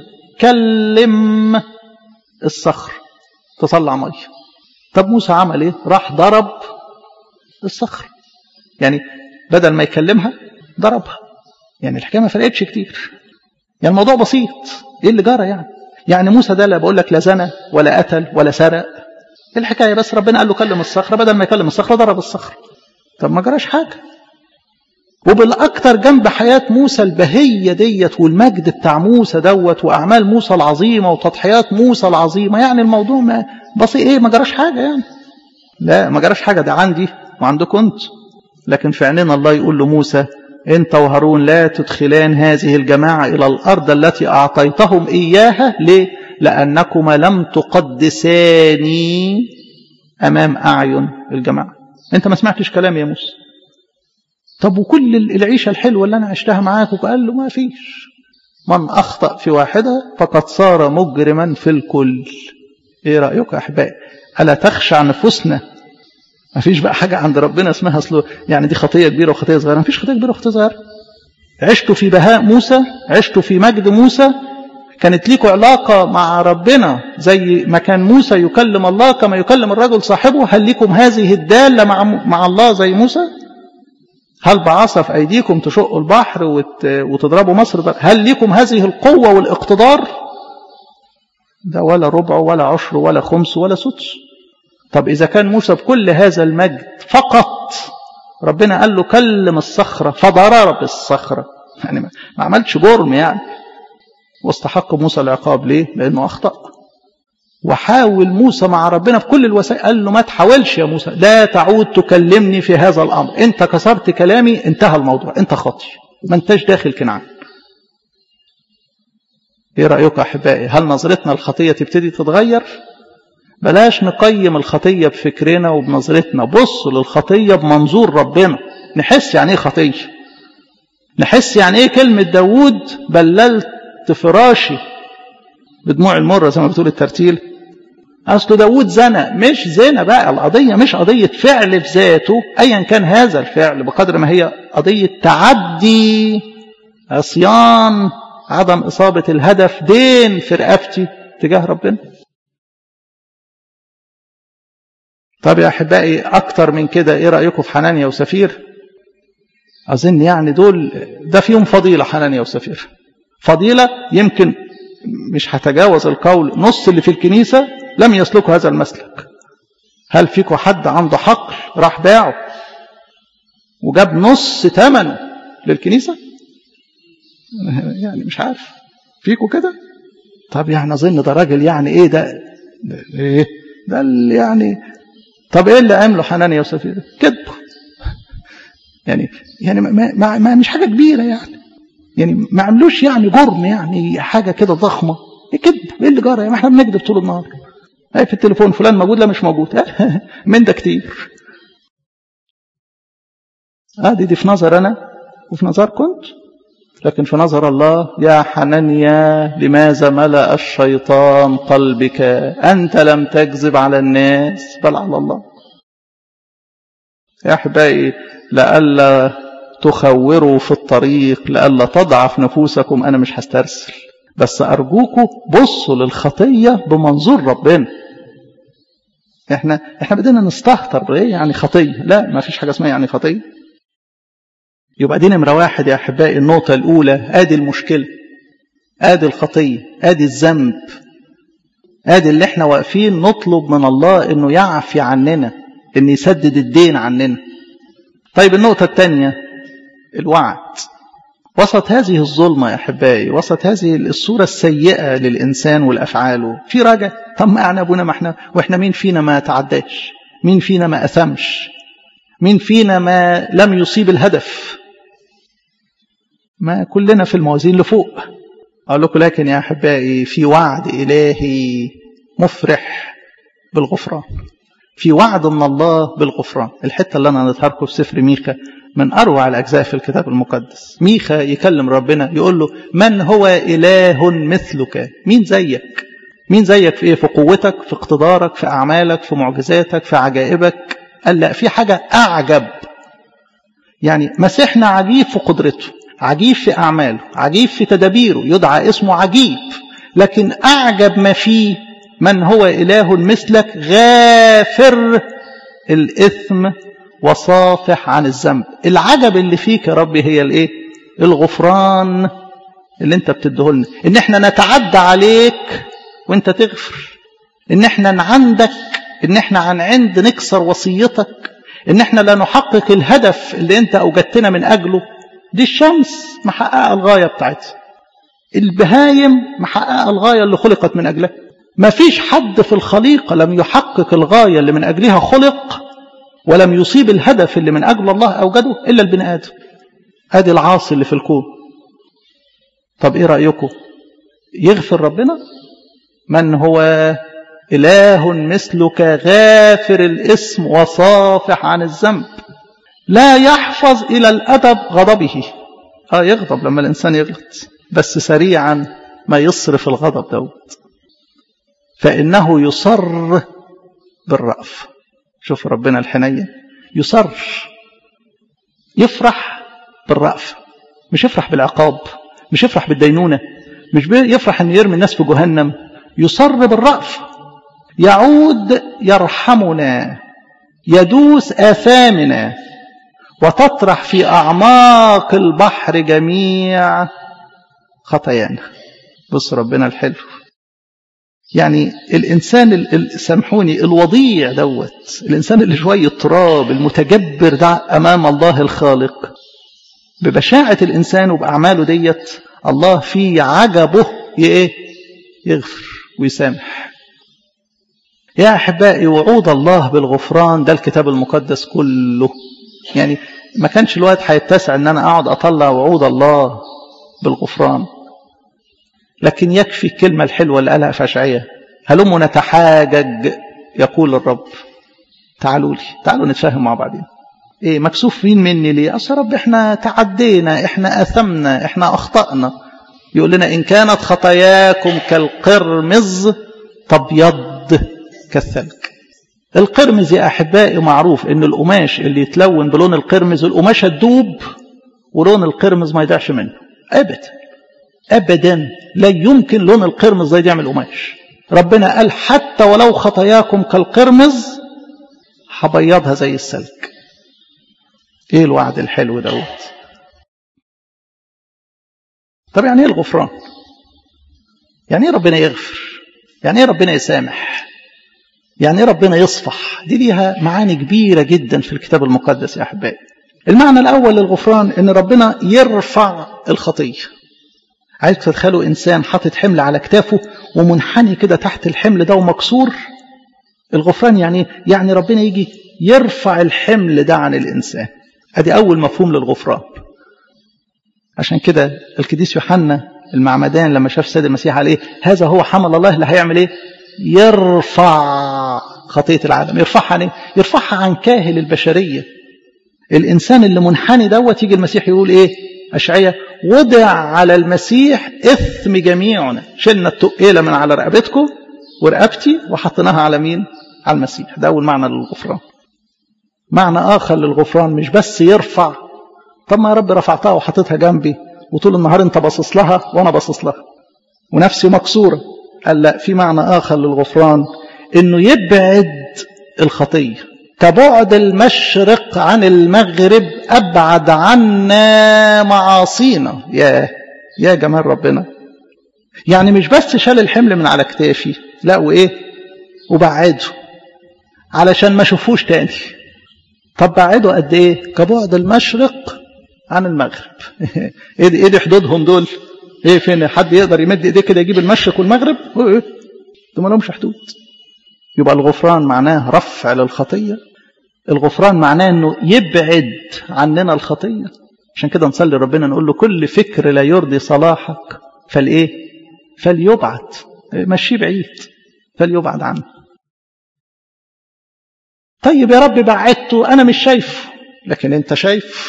كلم الصخر تطلع مية. طب موسى عمل إيه؟ راح ضرب الصخر. يعني بدل ما يكلمها ضربها. يعني الحكاية ما فرقتش كتير، يعني الموضوع بسيط. إيه اللي جرى يعني موسى ده لا بقول لك لا زنى ولا قتل ولا سرق. الحكاية بس ربنا قال له كلم الصخرة، بدل ما يكلم الصخرة ضرب الصخرة. طب ما جراش حاجة. وبالأكثر جنب حياة موسى البهية ديت والمجد بتاع موسى دوت وأعمال موسى العظيمة وتضحيات موسى العظيمة، يعني الموضوع ما بسيط. إيه ما جراش حاجة يعني؟ لا ما جراش حاجة، ده عندي وعندكم أنت. لكن في عيننا الله يقول له موسى أنت وهارون لا تدخلان هذه الجماعة إلى الأرض التي أعطيتهم إياها. ليه؟ لأنكما لم تقدساني أمام أعين الجماعة. أنت ما سمعتش كلام يا موسى. طب وكل العيشة الحلوة اللي أنا عشتها معاك؟ وقال له ما فيش. من أخطأ في واحدة فقد صار مجرما في الكل. إيه رأيك يا أحبائي؟ ألا تخشع نفوسنا؟ ما فيش بقى حاجة عند ربنا اسمها أصله يعني دي خطية كبيرة وخطية صغيرة. ما فيش خطية كبيرة وخطية صغيرة. عشتوا في بهاء موسى، عشتوا في مجد موسى، كانت ليكوا علاقة مع ربنا زي ما كان موسى يكلم الله كما يكلم الرجل صاحبه. هل لكم هذه الدالة مع الله زي موسى؟ هل بعصا في أيديكم تشقوا البحر وتضربوا مصر؟ هل لكم هذه القوة والاقتدار؟ ده ولا ربع ولا عشر ولا خمس ولا سدس. طب إذا كان موسى بكل هذا المجد فقط ربنا قال له كلم الصخرة فضرب الصخرة، يعني ما عملش جرم يعني. واستحق موسى العقاب. ليه؟ لأنه أخطأ. وحاول موسى مع ربنا في كل الوسائل. قال له ما تحاولش يا موسى، لا تعود تكلمني في هذا الأمر. أنت كسرت كلامي، انتهى الموضوع، أنت خاطي، ما انتش داخل كنعان. إيه رأيك أحبائي؟ هل نظرتنا الخطية تبتدي تتغير؟ بلاش نقيم الخطية بفكرنا وبنظرتنا. بص للخطية بمنظور ربنا. نحس يعني إيه خطية، نحس يعني إيه كلمة داود بللت فراشي بدموع المرة زي ما بتقول الترتيل. أصل داود زنى، مش زنا بقى. القضية مش قضية فعل في ذاته أيا كان هذا الفعل، بقدر ما هي قضية تعدي، عصيان، عدم إصابة الهدف، دين في رقبتي تجاه ربنا. طب يا أحبائي أكتر من كده إيه رأيكم في حنانيا وسفير؟ أظن يعني ده فيهم فضيلة. حنانيا وسفير فضيلة يمكن مش هتجاوز القول نص اللي في الكنيسة لم يسلكوا هذا المسلك. هل فيكم حد عنده حقل راح باعه وجاب نص ثمنه للكنيسة؟ يعني مش عارف فيكم كده. طب يعني أظن ده راجل يعني إيه ده إيه ده يعني. طب إيه اللي عمله حنانيا وسفير؟ كذبوا. يعني ما مش حاجة كبيرة يعني ما عملوش يعني جرم يعني حاجة كده ضخمة. كذب. ايه اللي جرى؟ ما احنا بنكذب طول النهار. في التليفون فلان موجود لا مش موجود. من ده كتير. دي في نظر انا وفي نظر كنت، لكن في نظر الله يا حنانيا لماذا ملأ الشيطان قلبك؟ أنت لم تكذب على الناس بل على الله. يا أحبائي لألا تخوروا في الطريق، لألا تضعف نفوسكم. أنا مش هسترسل، بس أرجوكم بصوا للخطية بمنظور ربنا. احنا بدنا نستهتر ايه يعني خطية. لا، ما فيش حاجة اسمها يعني خطية. يبقى دي نمرة واحد يا أحبائي، النقطة الأولى، آدي المشكلة، آدي الخطية، آدي الذنب، آدي اللي احنا واقفين نطلب من الله إنه يعفي عننا، إنه يسدد الدين عننا. طيب النقطة الثانية الوعد. وسط هذه الظلمة يا أحبائي، وسط هذه الصورة السيئة للإنسان والأفعاله، في رجاء. طب ما احنا أبونا، ما احنا مين فينا ما تعداش؟ مين فينا ما أثمش؟ مين فينا ما لم يصيب الهدف؟ ما كلنا في الموازين لفوق. أقول لكم لكن يا أحبائي في وعد إلهي مفرح بالغفران، في وعد من الله بالغفران. الحتة اللي أنا نظهركم في سفر ميخا من أروع الأجزاء في الكتاب المقدس. ميخا يكلم ربنا يقول له من هو إله مثلك؟ مين زيك؟ مين زيك في إيه؟ في قوتك، في اقتدارك، في أعمالك، في معجزاتك، في عجائبك. قال لا، في حاجة أعجب. يعني مسيحنا عجيب في قدرته، عجيب في أعماله، عجيب في تدابيره، يدعى اسمه عجيب. لكن أعجب ما فيه من هو إله مثلك غافر الإثم وصافح عن الذنب. العجب اللي فيك يا ربي هي الايه؟ الغفران اللي انت بتديهولنا، ان احنا نتعدى عليك وانت تغفر، ان احنا نعندك، ان احنا عن عند نكسر وصيتك، ان احنا لا نحقق الهدف اللي انت اوجدتنا من اجله. دي الشمس محققه الغايه بتاعتها، البهايم محققه الغايه اللي خلقت من اجلها. ما فيش حد في الخليقه لم يحقق الغايه اللي من اجلها خلق ولم يصيب الهدف اللي من أجل الله أوجده إلا البني آدم. هذه العاصي اللي في الكون. طب إيه رأيكم؟ يغفر ربنا؟ من هو إله مثلك غافر الإثم وصافح عن الذنب لا يحفظ إلى الأبد غضبه. يغضب لما الإنسان يغلط، بس سريعا ما يصرف الغضب دوت، فإنه يصر بالرأف. شوف ربنا الحنين، يصر، يفرح بالرأف، مش يفرح بالعقاب، مش يفرح بالدينونة، مش يفرح أن يرمي الناس في جهنم، يصر بالرأف. يعود يرحمنا، يدوس آثامنا، وتطرح في أعماق البحر جميع خطايانا. بص ربنا الحلو. يعني الإنسان سامحوني الوضيع دوت، الإنسان اللي شوية تراب، المتجبر ده أمام الله الخالق، ببشاعة الإنسان وبأعماله ديت، الله في عجبه يغفر ويسامح. يا أحبائي وعود الله بالغفران ده الكتاب المقدس كله. يعني ما كانش الوقت هيتسع أن أنا أقعد أطلع وعود الله بالغفران، لكن يكفي الكلمة الحلوة اللي قالها في أشعياء: هلم نتحاجج يقول الرب. تعالوا لي، تعالوا نتفاهم مع بعضين. ايه مكسوفين مني ليه؟ أصل رب احنا تعدينا، احنا أثمنا، احنا أخطأنا. يقول لنا إن كانت خطاياكم كالقرمز تبيض كالثلج. القرمز يا أحبائي معروف إن القماش اللي يتلون بلون القرمز القماشة تدوب ولون القرمز ما يضيعش منه أبدا أبدا. لا يمكن لون القرمز ده يعمل قماش. ربنا قال حتى ولو خطاياكم كالقرمز هبيضها زي الثلج. ايه الوعد الحلو دوت. طب يعني ايه الغفران؟ يعني ايه ربنا يغفر؟ يعني ايه ربنا يسامح؟ يعني ايه ربنا يصفح؟ دي ليها معاني كبيرة جدا في الكتاب المقدس يا أحبائي. المعنى الأول للغفران إن ربنا يرفع الخطية. عايز تتخيلوا إنسان حاطط حمل على كتافه ومنحني كده تحت الحمل ده ومكسور. الغفران يعني ربنا يجي يرفع الحمل ده عن الإنسان. ادي أول مفهوم للغفران. عشان كده القديس يوحنا المعمدان لما شاف السيد المسيح عليه هذا هو حمل الله اللي هيعمل ايه؟ يرفع خطية العالم. يرفعها عن ايه؟ يرفعها عن كاهل البشرية. الإنسان اللي منحني دوت يجي المسيح يقول ايه؟ أشعياء: وضع على المسيح إثم جميعنا. شلنا التقيلة من على رقبتكم ورقبتي وحطيناها على مين؟ على المسيح. ده أول معنى للغفران. معنى آخر للغفران مش بس يرفع. طب ما يا رب رفعتها وحطيتها جنبي وطول النهار انت باصص لها وانا باصص لها ونفسي مكسورة. قال لا، في معنى آخر للغفران، انه يبعد الخطية. كبعد المشرق عن المغرب أبعد عنا معاصينا. يا جمال ربنا. يعني مش بس شال الحمل من على كتافي، لا وإيه، وبعده علشان ما شوفوش تاني. طب بعده قد إيه؟ كبعد المشرق عن المغرب. إيه دي حدودهم دول؟ إيه فين حد يقدر يمد إيديه كده يجيب المشرق والمغرب؟ إيه ده ما لهمش حدود. يبقى الغفران معناه رفع للخطية. الغفران معناه انه يبعد عننا الخطية. عشان كده نصلي ربنا نقول له كل فكر لا يرضي صلاحك فليبعد، مشيه بعيد، فليبعد عنه. طيب يا رب بعدته انا مش شايفه، لكن انت شايف.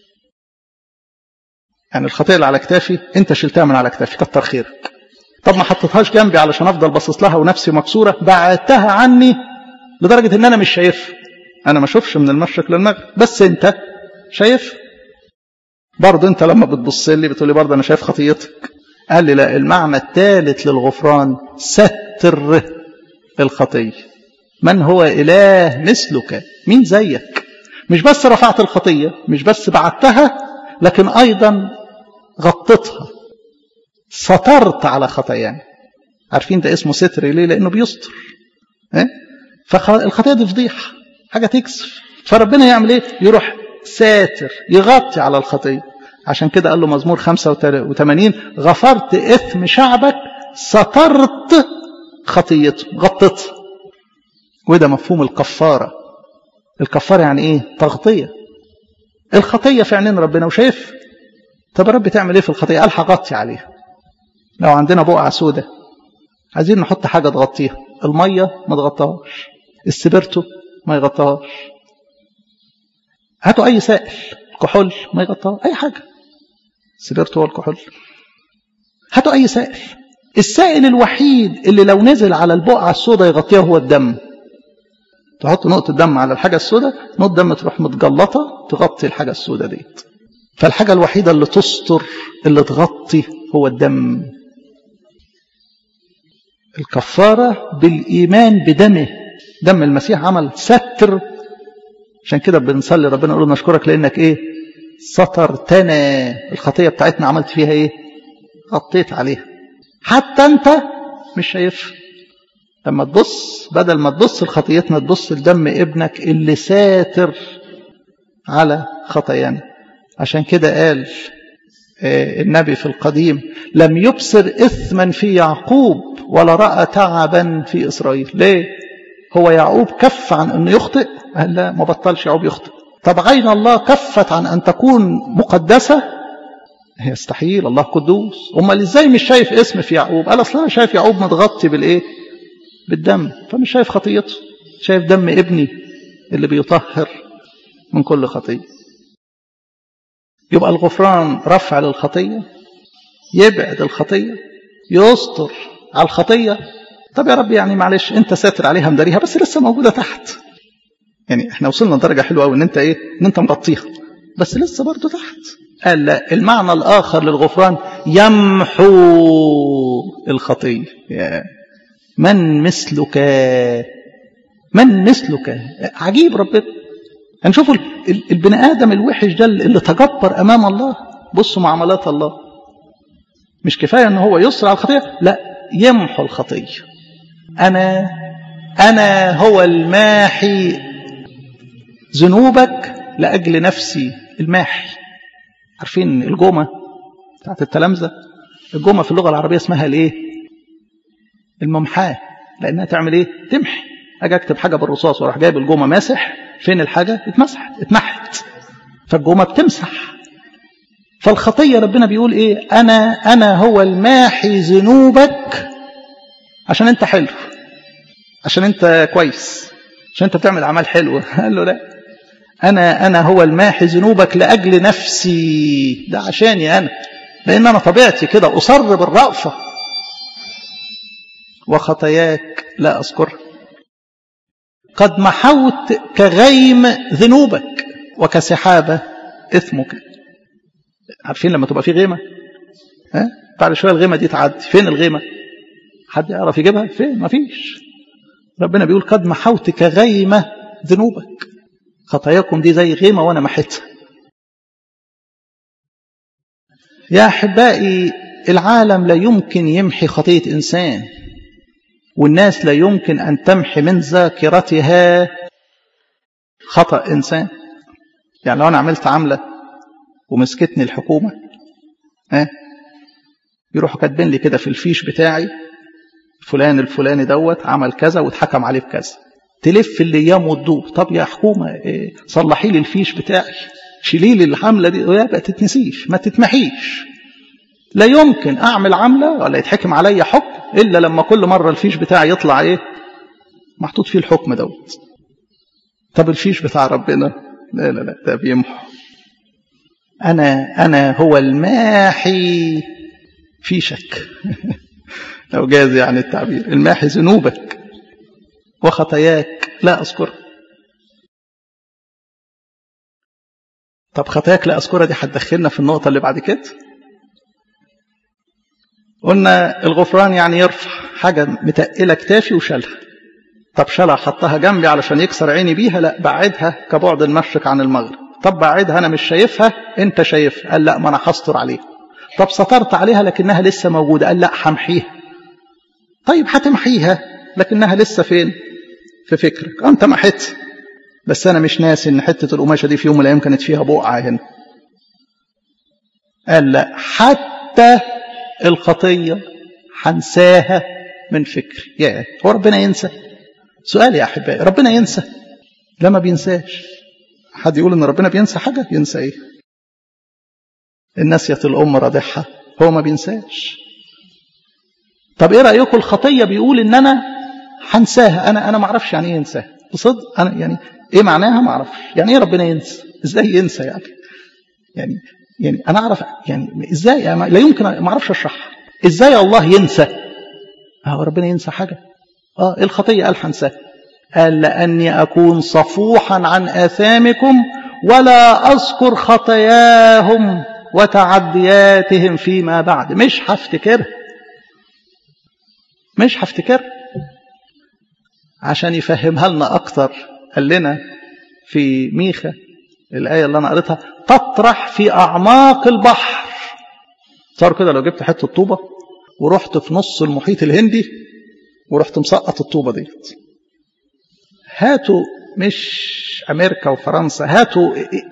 يعني الخطية اللي على كتافي انت شلتها من على كتافي، كتر خيرك. طب ما حطيتهاش جنبي علشان افضل باصص لها ونفسي مكسوره، بعدتها عني لدرجه ان انا مش شايفها. انا ما اشوفش من المشرق للمغرب، بس انت شايف. برضه انت لما بتبص لي بتقول لي برضه انا شايف خطيتك. قال لي لا، المعنى الثالث للغفران ستر الخطيه. من هو اله مثلك؟ مين زيك؟ مش بس رفعت الخطيه، مش بس بعدتها، لكن ايضا غطيتها، سترت على خطايانا. عارفين ده اسمه ستر ليه؟ لانه بيستر. فالخطيه دي فضيحه، حاجه تكسف. فربنا يعمل ايه؟ يروح ساتر، يغطي على الخطيه. عشان كده قال له مزمور 85 غفرت اثم شعبك، سترت خطيته، غطيتها. وده مفهوم الكفاره. الكفاره يعني ايه؟ تغطيه. الخطيه في عينين ربنا وشايف. طب رب تعمل ايه في الخطيه؟ قال هغطي عليها. لو عندنا بقعة سودة عايزين نحط حاجة تغطيها، المية ما تغطاهاش، السبرتو ما يغطاهاش، هاتوا أي سائل، كحول ما يغطاها، أي حاجة، السبرتو والكحول، هاتوا أي سائل. السائل الوحيد اللي لو نزل على البقعة السودة يغطيها هو الدم. تحط نقطة دم على الحاجة السودة، نقطة دم تروح متجلطة تغطي الحاجة السودة ديت. فالحاجة الوحيدة اللي تستر، اللي تغطي، هو الدم. الكفارة بالإيمان بدمه. دم المسيح عمل ستر. عشان كده بنصلي ربنا نقول نشكرك لأنك إيه؟ سترتنا. الخطية بتاعتنا عملت فيها إيه؟ غطيت عليها. حتى أنت مش شايف. لما تبص، بدل ما تبص لخطيتنا تبص لدم ابنك اللي ساتر على خطايانا. عشان كده قال النبي في القديم لم يبصر إثما في يعقوب ولا رأى تعبا في إسرائيل. ليه؟ هو يعقوب كف عن أنه يخطئ؟ قال لا، ما بطلش يعقوب يخطئ. طب عين الله كفت عن أن تكون مقدسة؟ يستحيل، الله قدوس. أمال إزاي مش شايف اسم في يعقوب؟ قال أصلا أنا شايف يعقوب متغطي بالإيه؟ بالدم، فمش شايف خطيته، شايف دم ابني اللي بيطهر من كل خطية. يبقى الغفران رفع للخطية، يبعد الخطية، يستر على الخطية. طب يا رب يعني معلش انت ساتر عليها مداريها بس لسه موجودة تحت. يعني احنا وصلنا لدرجة حلوة قوي ان انت ايه؟ ان انت مغطيها بس لسه برضه تحت. قال لا، المعنى الاخر للغفران يمحو الخطية. من مثلك، من مثلك. عجيب ربنا. هنشوفوا البني آدم الوحش ده اللي تجبر أمام الله. بصوا معاملات الله، مش كفاية أنه هو يسر على الخطية، لا، يمحو الخطية. أنا هو الماحي ذنوبك لأجل نفسي. الماحي، عارفين الجومة بتاعت التلامذة؟ الجومة في اللغة العربية اسمها الايه؟ الممحاة. لأنها تعمل ايه؟ تمحي. أجي أكتب حاجة بالرصاص وراح جايب الجومة ماسح، فين الحاجة؟ اتمحت. فالجومة بتمسح. فالخطية ربنا بيقول ايه؟ أنا هو الماحي ذنوبك عشان انت حلو، عشان انت كويس، عشان انت بتعمل أعمال حلوة. قال له لا، أنا هو الماحي ذنوبك لأجل نفسي. ده عشاني أنا، لأن أنا طبيعتي كده أصر بالرأفة. وخطاياك لا أذكرها. قد محوت كغيم ذنوبك وكسحابة إثمك. عارفين لما تبقى في غيمة، بعد شوية الغيمة دي تعدي. فين الغيمة؟ حد يعرف يجيبها؟ فين؟ ما فيش. ربنا بيقول قد محوت كغيمة ذنوبك. خطاياكم دي زي غيمة وأنا محيتها. يا أحبائي العالم لا يمكن يمحي خطية إنسان، والناس لا يمكن أن تمحي من ذاكرتها خطأ إنسان. يعني لو أنا عملت عملة ومسكتني الحكومة يروحوا كاتبين لي كده في الفيش بتاعي فلان الفلاني دوت عمل كذا واتحكم عليه بكذا. تلف الايام وتدور، طب يا حكومه صلحي لي الفيش بتاعي، شيلي لي العمله دي، ويا بقى تتنسيش ما تتمحيش. لا يمكن اعمل عمله ولا يتحكم عليا حكم الا لما كل مره الفيش بتاعي يطلع محطوط فيه الحكم دوت. طب الفيش بتاع ربنا لا لا لا، ده بيمحو. انا هو الماحي فيشك لو جاز يعني التعبير، الماحي ذنوبك وخطاياك لا أذكرها. طب خطاياك لا أذكرها دي هتدخلنا في النقطة اللي بعد كده. قلنا الغفران يعني يرفع حاجة متقلة كتافي وشالها. طب شالها حطها جنبي علشان يكسر عيني بيها؟ لا، بعدها كبعد المشرق عن المغرب. طب بعدها أنا مش شايفها، أنت شايفها. قال لا، ما أنا هستر عليها. طب سترت عليها لكنها لسه موجودة. قال لا، همحيها. طيب هتمحيها لكنها لسه فين؟ في فكرك. أنت محيت، بس أنا مش ناسي إن حتة القماشة دي في يوم من الأيام كانت فيها بقعة هنا. قال لا، حتى الخطية هنساها من فكري. يا هو ربنا ينسى؟ سؤال يا أحبائي، ربنا ينسى؟ لا، ما بينساش. حد يقول إن ربنا بينسى حاجة؟ ينسى إيه؟ النسية الأم رضعها، هو ما بينساش. طب إيه رأيكم الخطية بيقول إن أنا هنساها؟ أنا ما أعرفش يعني إيه ينساها بصدق. أنا يعني إيه معناها ما أعرفش. يعني إيه ربنا ينسى؟ إزاي ينسى يعني أنا أعرف يعني إزاي؟ يعني لا يمكن، ما أعرفش أشرحها. إزاي الله ينسى؟ هو ربنا ينسى حاجة؟ الخطية قال هنساها. قال لأني أكون صفوحا عن آثامكم ولا أذكر خطاياهم وتعدياتهم فيما بعد. مش هفتكر. عشان يفهمها لنا أكتر قال لنا في ميخا الآية اللي أنا قريتها: تطرح في أعماق البحر. صار كده لو جبت حتة طوبة ورحت في نص المحيط الهندي ورحت مسقط الطوبة ديت، هاتوا مش أمريكا وفرنسا، هاتوا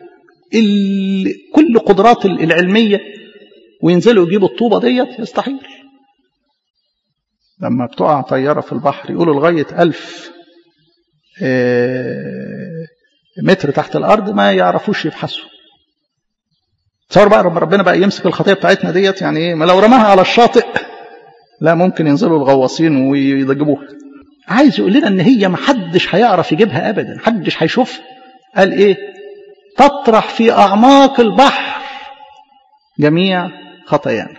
كل قدرات العلمية وينزلوا يجيبوا الطوبة ديت، يستحيل. لما بتقع طيارة في البحر يقولوا لغاية 1000 متر تحت الأرض ما يعرفوش يبحثوا. تصور بقى ربنا بقى يمسك الخطية بتاعتنا ديت، يعني إيه؟ ما لو رماها على الشاطئ لا، ممكن ينزلوا الغواصين ويجيبوها. عايز يقول لنا إن هي محدش هيعرف يجيبها أبدا، محدش هيشوفها. قال إيه؟ تطرح في أعماق البحر جميع خطايانا.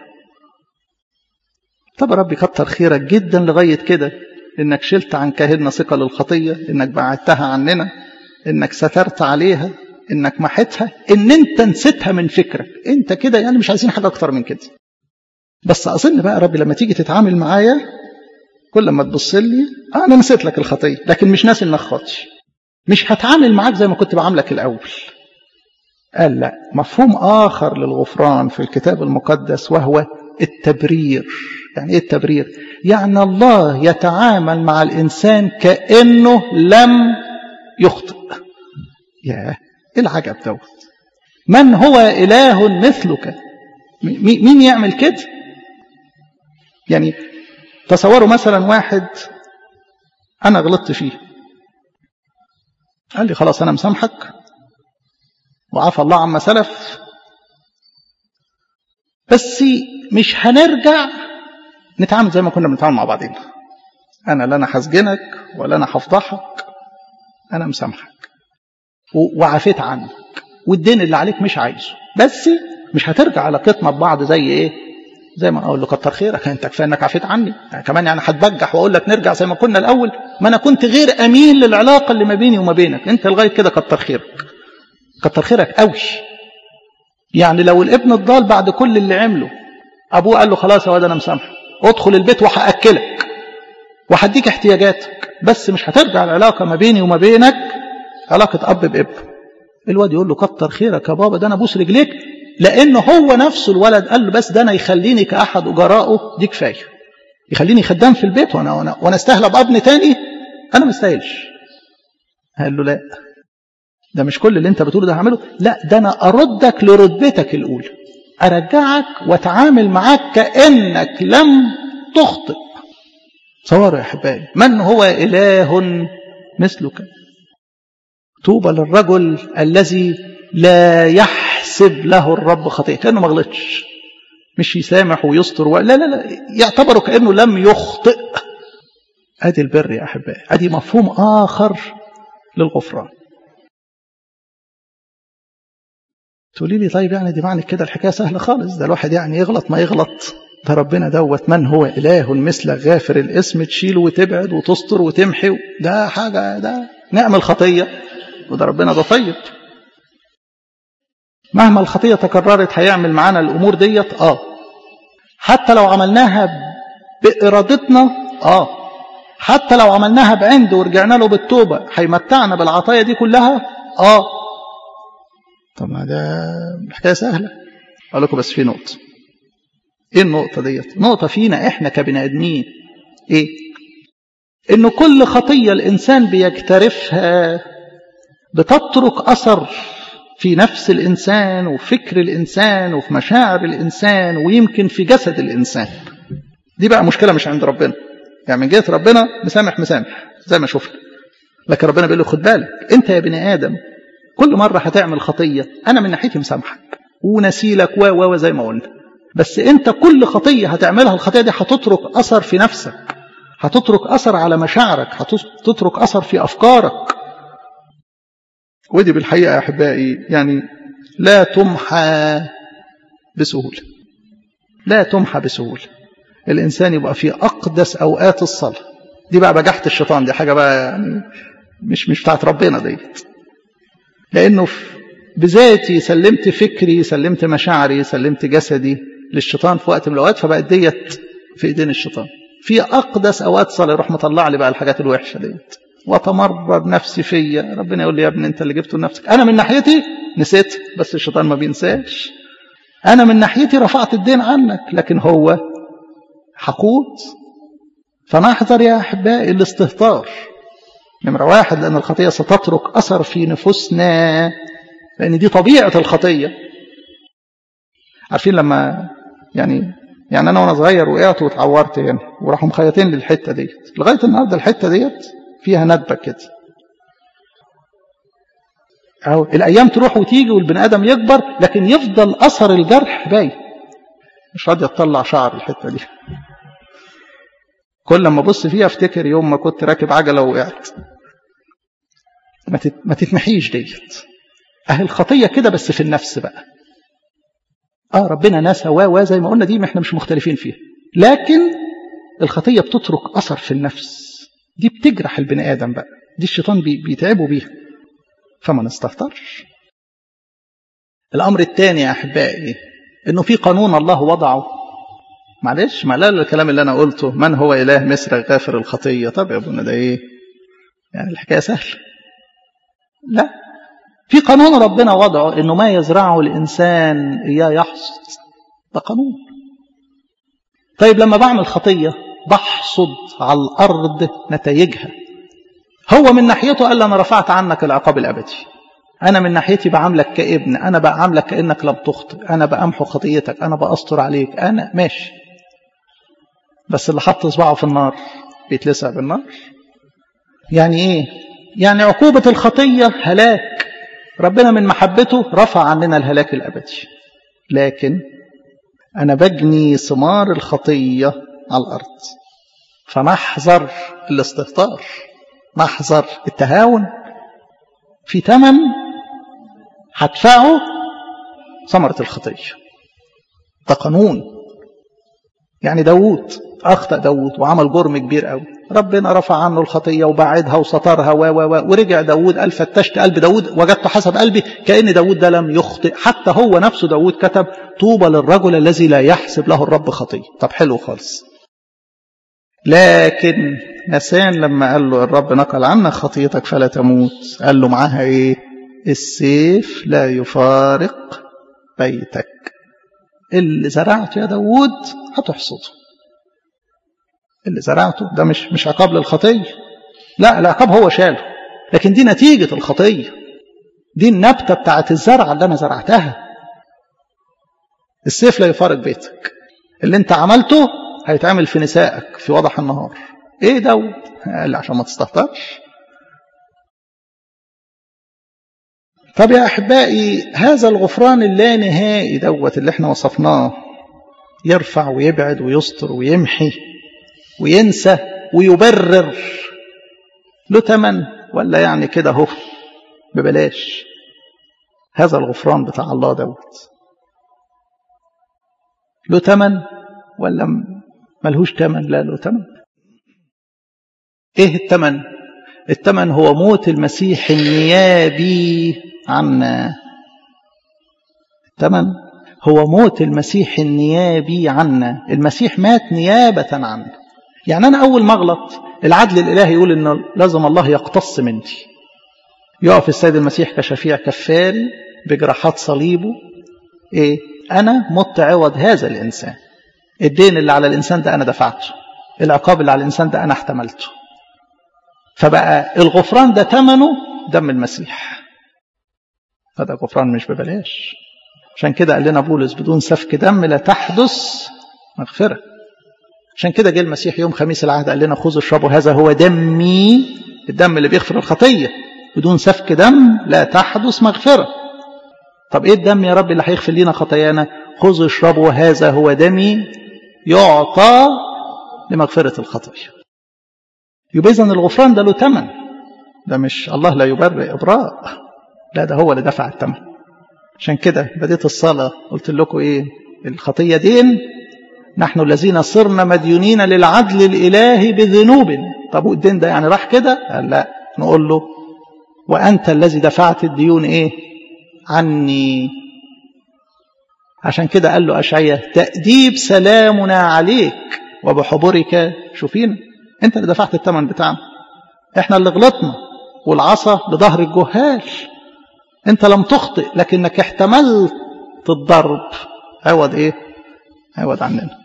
طب ربي كتر خيرك جدا لغاية كده، إنك شلت عن كاهلنا ثقل الخطية، إنك بعدتها عننا، إنك سترت عليها، إنك محيتها، إن أنت نسيتها من فكرك. أنت كده يعني مش عايزين حاجة أكتر من كده. بس أظن بقى ربي لما تيجي تتعامل معايا كل ما تبص لي أنا نسيت لك الخطية، لكن مش ناسي إنك خاطي. مش هتعامل معاك زي ما كنت بعاملك الأول. قال لا، مفهوم آخر للغفران في الكتاب المقدس وهو التبرير. يعني إيه التبرير؟ يعني الله يتعامل مع الإنسان كأنه لم يخطئ. يا إيه العجب دوت! من هو إله مثلك؟ مين يعمل كده؟ يعني تصوروا مثلا واحد أنا غلطت فيه، قال لي خلاص أنا مسامحك وعفى الله عما سلف، بس مش هنرجع نتعامل زي ما كنا بنتعامل مع بعضنا. أنا لا أنا هسجنك ولا أنا هفضحك، أنا مسامحك وعافيت عنك، والدين اللي عليك مش عايزه، بس مش هترجع علاقتنا ببعض زي إيه؟ زي ما أقول له كتر خيرك أنت، كفاية إنك عافيت عني. يعني كمان يعني هتبجح وأقول لك نرجع زي ما كنا الأول؟ ما أنا كنت غير أمين للعلاقة اللي ما بيني وما بينك، أنت لغاية كده كتر خيرك، كتر خيرك قوي. يعني لو الابن الضال بعد كل اللي عمله أبوه قال له خلاص يا واد أنا مسامحك، ادخل البيت وهأكلك وهديك احتياجاتك، بس مش هترجع العلاقة ما بيني وما بينك علاقة أب بابن. الواد يقول له كتر خيرك يا بابا، ده أنا بوس رجليك، لأنه هو نفسه الولد قال له بس ده أنا يخليني كأحد أجرائه دي كفاية، يخليني خدام في البيت وأنا استاهل أبقى ابن تاني، أنا ما استاهلش. قال له لا، ده مش كل اللي أنت بتقوله ده هعمله، لا ده أنا أردك لرتبتك الأولى، أرجعك وأتعامل معاك كأنك لم تخطئ. تصوروا يا أحبائي، من هو إله مثلك؟ طوبى للرجل الذي لا يحسب له الرب خطيئة، كأنه ما غلطش، مش يسامح ويستر لا لا لا، يعتبره كأنه لم يخطئ. ادي البر يا أحبائي، ادي مفهوم آخر للغفران. تقولي لي طيب يعني دي معنى كده الحكاية سهلة خالص، ده الواحد يعني يغلط ما يغلط، ده ربنا دوت من هو إله مثلك غافر الاسم، تشيله وتبعد وتستر وتمحي، ده حاجة، ده نعمل خطية، وده ربنا ده طيب. مهما الخطية تكررت هيعمل معانا الأمور ديت، حتى لو عملناها بإرادتنا، حتى لو عملناها بعند ورجعنا له بالتوبة هيمتعنا بالعطايا دي كلها، طب ما ده الحكاية سهلة. أقول لكم بس في نقطة. إيه النقطة ديت؟ نقطة فينا إحنا كبني آدمين، إيه؟ إنه كل خطية الإنسان بيجترفها بتترك أثر في نفس الإنسان وفكر الإنسان وفي مشاعر الإنسان ويمكن في جسد الإنسان. دي بقى مشكلة مش عند ربنا، يعني من جهة ربنا مسامح زي ما شفنا، لكن ربنا بيقول له خد بالك أنت يا بني آدم كل مرة هتعمل خطية أنا من ناحيتي مسامحك ونسيلك زي ما قلنا، بس أنت كل خطية هتعملها الخطية دي هتترك أثر في نفسك، هتترك أثر على مشاعرك، هتترك أثر في أفكارك. ودي بالحقيقة يا أحبائي يعني لا تمحى بسهولة، لا تمحى بسهولة. الإنسان يبقى في أقدس أوقات الصلاة، دي بقى بجحت الشيطان، دي حاجة بقى يعني مش بتاعت ربنا ديت، لأنه بذاتي سلمت فكري، سلمت مشاعري، سلمت جسدي للشيطان في وقت من الأوقات، فبقت ديت في إيدين الشيطان. في أقدس أوقات صلاة يروح مطلع لي بقى الحاجات الوحشة ديت، وتمرر نفسي فيا. ربنا يقول لي يا ابني أنت اللي جبته لنفسك، أنا من ناحيتي نسيت بس الشيطان ما بينساش. أنا من ناحيتي رفعت الدين عنك لكن هو حقود. فنحذر يا أحبائي الاستهتار، نمرة واحد لأن الخطية ستترك أثر في نفوسنا، لأن دي طبيعة الخطية. عارفين لما يعني أنا وأنا صغير وقعت واتعورت هنا وراحوا مخيطين للحتة ديت، لغاية النهاردة الحتة ديت فيها ندبة كده، أو الأيام تروح وتيجي والبني آدم يكبر لكن يفضل أثر الجرح باين، مش راضي تطلع شعر الحتة دي. كل ما أبص فيها افتكر يوم ما كنت راكب عجلة وقعت. ما تتمحيش ديت. الخطية كده بس في النفس بقى. ربنا ناسا زي ما قلنا دي احنا مش مختلفين فيها، لكن الخطية بتترك أثر في النفس، دي بتجرح البني آدم بقى، دي الشيطان بيتعبوا بيها، فما نستهترش. الأمر الثاني يا أحبائي إنه في قانون الله وضعه. معلش الكلام اللي أنا قلته من هو إله مثلك غافر الخطية، طب يا ابونا ده إيه يعني الحكاية سهلة؟ لا، في قانون ربنا وضعه إنه ما يزرعه الإنسان إياه يحصد، ده قانون. طيب لما بعمل خطية بحصد على الأرض نتائجها. هو من ناحيته قال أنا رفعت عنك العقاب الأبدي، أنا من ناحيتي بعاملك كابن، أنا بعاملك كأنك لم تخطئ، أنا بأمحو خطيتك، أنا بأستر عليك، أنا ماشي. بس اللي حط صباعه في النار بيتلسع بالنار. يعني إيه؟ يعني عقوبة الخطية هلاك، ربنا من محبته رفع عننا الهلاك الأبدي، لكن أنا بجني ثمار الخطية على الأرض. فنحذر الاستهتار، نحذر التهاون، في ثمن هدفعه ثمرة الخطية، ده قانون. يعني داود أخطأ، داود وعمل جرم كبير قوي، ربنا رفع عنه الخطية وبعدها وسترها ورجع داود قال فتشت قلب داود وجدت حسب قلبي، كأن داود ده لم يخطئ. حتى هو نفسه داود كتب طوبى للرجل الذي لا يحسب له الرب خطية. طب حلو خالص، لكن نسان لما قال له الرب نقل عنك خطيتك فلا تموت، قال له معاها ايه؟ السيف لا يفارق بيتك. اللي زرعته يا داود هتحصده. اللي زرعته ده مش عقاب للخطية، لا العقاب هو شاله، لكن دي نتيجة الخطية، دي النبتة بتاعت الزرعة اللي أنا زرعتها. السيف لا يفارق بيتك، اللي انت عملته هيتعمل في نسائك في وضح النهار. ايه داود؟ قال عشان ما تستهترش. طب يا أحبائي، هذا الغفران اللانهائي دوت اللي احنا وصفناه، يرفع ويبعد ويستر ويمحي وينسى ويبرر، له تمن ولا يعني كده هو ببلاش؟ هذا الغفران بتاع الله دوت له تمن ولا ملهوش تمن؟ لا له تمن. ايه التمن؟ التمن هو موت المسيح النيابي عنا. التمن هو موت المسيح النيابي عنا. المسيح مات نيابة عنا. يعني أنا أول ما أغلط العدل الإلهي يقول إنه لازم الله يقتص مني، يقف السيد المسيح كشفيع كفاري بجراحات صليبه. إيه؟ أنا مت عوض هذا الإنسان. الدين اللي على الإنسان ده أنا دفعته، العقاب اللي على الإنسان ده أنا احتملته. فبقى الغفران ده ثمنه دم المسيح. هذا غفران مش ببلاش. عشان كده قال لنا بولس بدون سفك دم لا تحدث مغفرة. عشان كده جه المسيح يوم خميس العهد قال لنا خذوا اشربوا هذا هو دمي، الدم اللي بيغفر الخطية. بدون سفك دم لا تحدث مغفرة. طب ايه الدم يا رب اللي هيغفر لنا خطايانا؟ خذوا اشربوا هذا هو دمي يعطى لمغفرة الخطايا. يبقى إذن الغفران ده له ثمن. ده مش الله لا يبرئ إبراء، لا ده هو اللي دفع الثمن. عشان كده بديت الصلاة قلت لكم ايه؟ الخطية دين، نحن الذين صرنا مديونين للعدل الإلهي بذنوبنا. طب والدين ده يعني راح كده؟ قال لا، نقول له وأنت الذي دفعت الديون ايه؟ عني. عشان كده قال له أشعياء تأديب سلامنا عليك وبحبرك شوفينا. انت اللي دفعت الثمن بتاعنا، احنا اللي غلطنا والعصا لظهر الجهال. انت لم تخطئ لكنك احتملت الضرب عوض ايه؟ عوض عننا.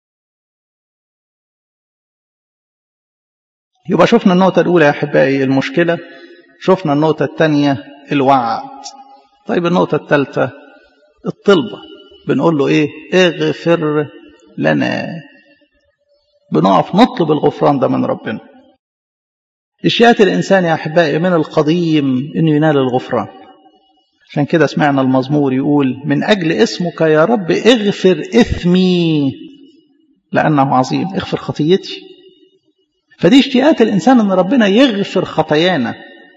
يبقى شفنا النقطة الأولى يا أحبائي المشكلة، شفنا النقطة الثانية الوعد. طيب النقطة الثالثة الطلبة. بنقول له ايه؟ اغفر لنا. بنقف نطلب الغفران ده من ربنا. اشياء الإنسان يا أحبائي من القديم إنه ينال الغفران. عشان كده سمعنا المزمور يقول من أجل اسمك يا رب اغفر إثمي لأنه عظيم. اغفر خطيتي. فدي اشتياقات الإنسان أن ربنا يغفر خطايانا.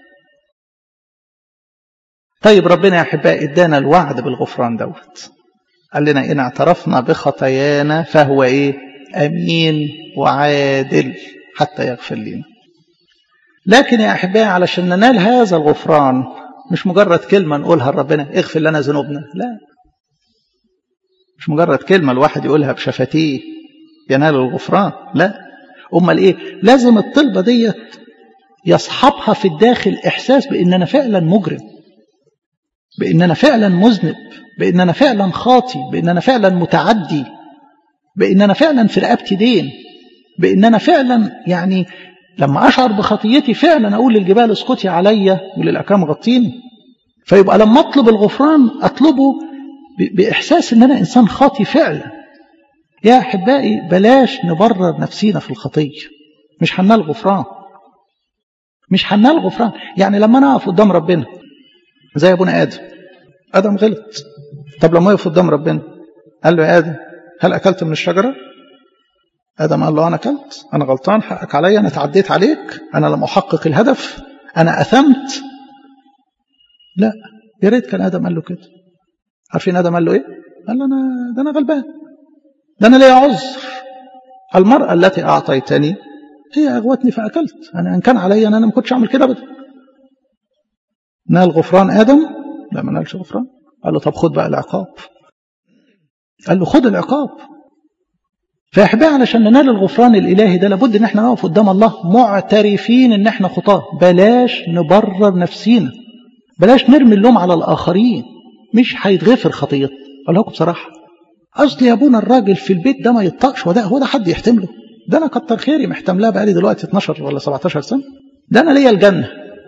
طيب ربنا يا أحبائي ادانا الوعد بالغفران دوت. قال لنا إن اعترفنا بخطايانا فهو إيه؟ أمين وعادل حتى يغفر لنا. لكن يا أحبائي علشان ننال هذا الغفران مش مجرد كلمة نقولها لربنا اغفر لنا ذنوبنا، لا، مش مجرد كلمة الواحد يقولها بشفتيه ينال الغفران، لا. أمال إيه؟ لازم الطلبة دي يصحبها في الداخل إحساس بأن أنا فعلا مجرم، بأن أنا فعلا مذنب، بأن أنا فعلا خاطي، بأن أنا فعلا متعدي، بأن أنا فعلا في رقبتي دين، بأن أنا فعلا يعني لما أشعر بخطيتي فعلا أقول للجبال اسكتي عليا وللأكام غطيني. فيبقى لما أطلب الغفران أطلبه بإحساس أن أنا إنسان خاطي فعلا. يا أحبائي بلاش نبرر نفسينا في الخطية. مش هنال غفران، مش هنال غفران. يعني لما أنا أقف قدام ربنا زي أبونا آدم غلط. طب لما يقف قدام ربنا قال له يا آدم هل أكلت من الشجرة؟ آدم قال له أنا أكلت، أنا غلطان، حقك علي، أنا تعديت عليك، أنا لم أحقق الهدف، أنا أثمت. لا، يا ريت كان آدم قال له كده. عارفين آدم قال له إيه؟ قال له أنا غلبان، ده أنا لي عذر. المرأة التي أعطيتني هي أغوتني فأكلت، أنا إن كان علي أنا ما كنتش أعمل كده أبدا. نال غفران آدم؟ لا، ما نالش غفران. قال له طب خد بقى العقاب. قال له خد العقاب. فيا احبائي علشان ننال الغفران الالهي ده لابد ان احنا نقف قدام الله معترفين ان احنا خطاه. بلاش نبرر نفسينا، بلاش نرمي اللوم على الاخرين. مش هيتغفر خطيتنا. اقول لكم بصراحه، اصل يا ابونا الراجل في البيت ده ما يطقش، هو ده حد يحتمله؟ ده انا كتر خيري محتملها بقالي دلوقتي 12 ولا 17 سنه، ده انا ليا الجنه.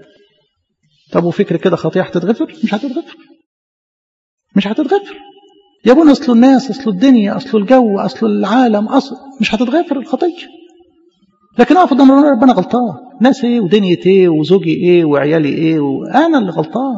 طب وفكر كده خطيئه هتتغفر؟ مش هتتغفر، مش هتتغفر. يا ابونا اصل الناس، اصل الدنيا، اصل الجو، اصل العالم، اصل مش هتتغفر الخطيه. لكن اقف قدام ربنا غلطان، ناس ايه ودنيا ايه وزوجي ايه وعيالي ايه وانا اللي غلطان.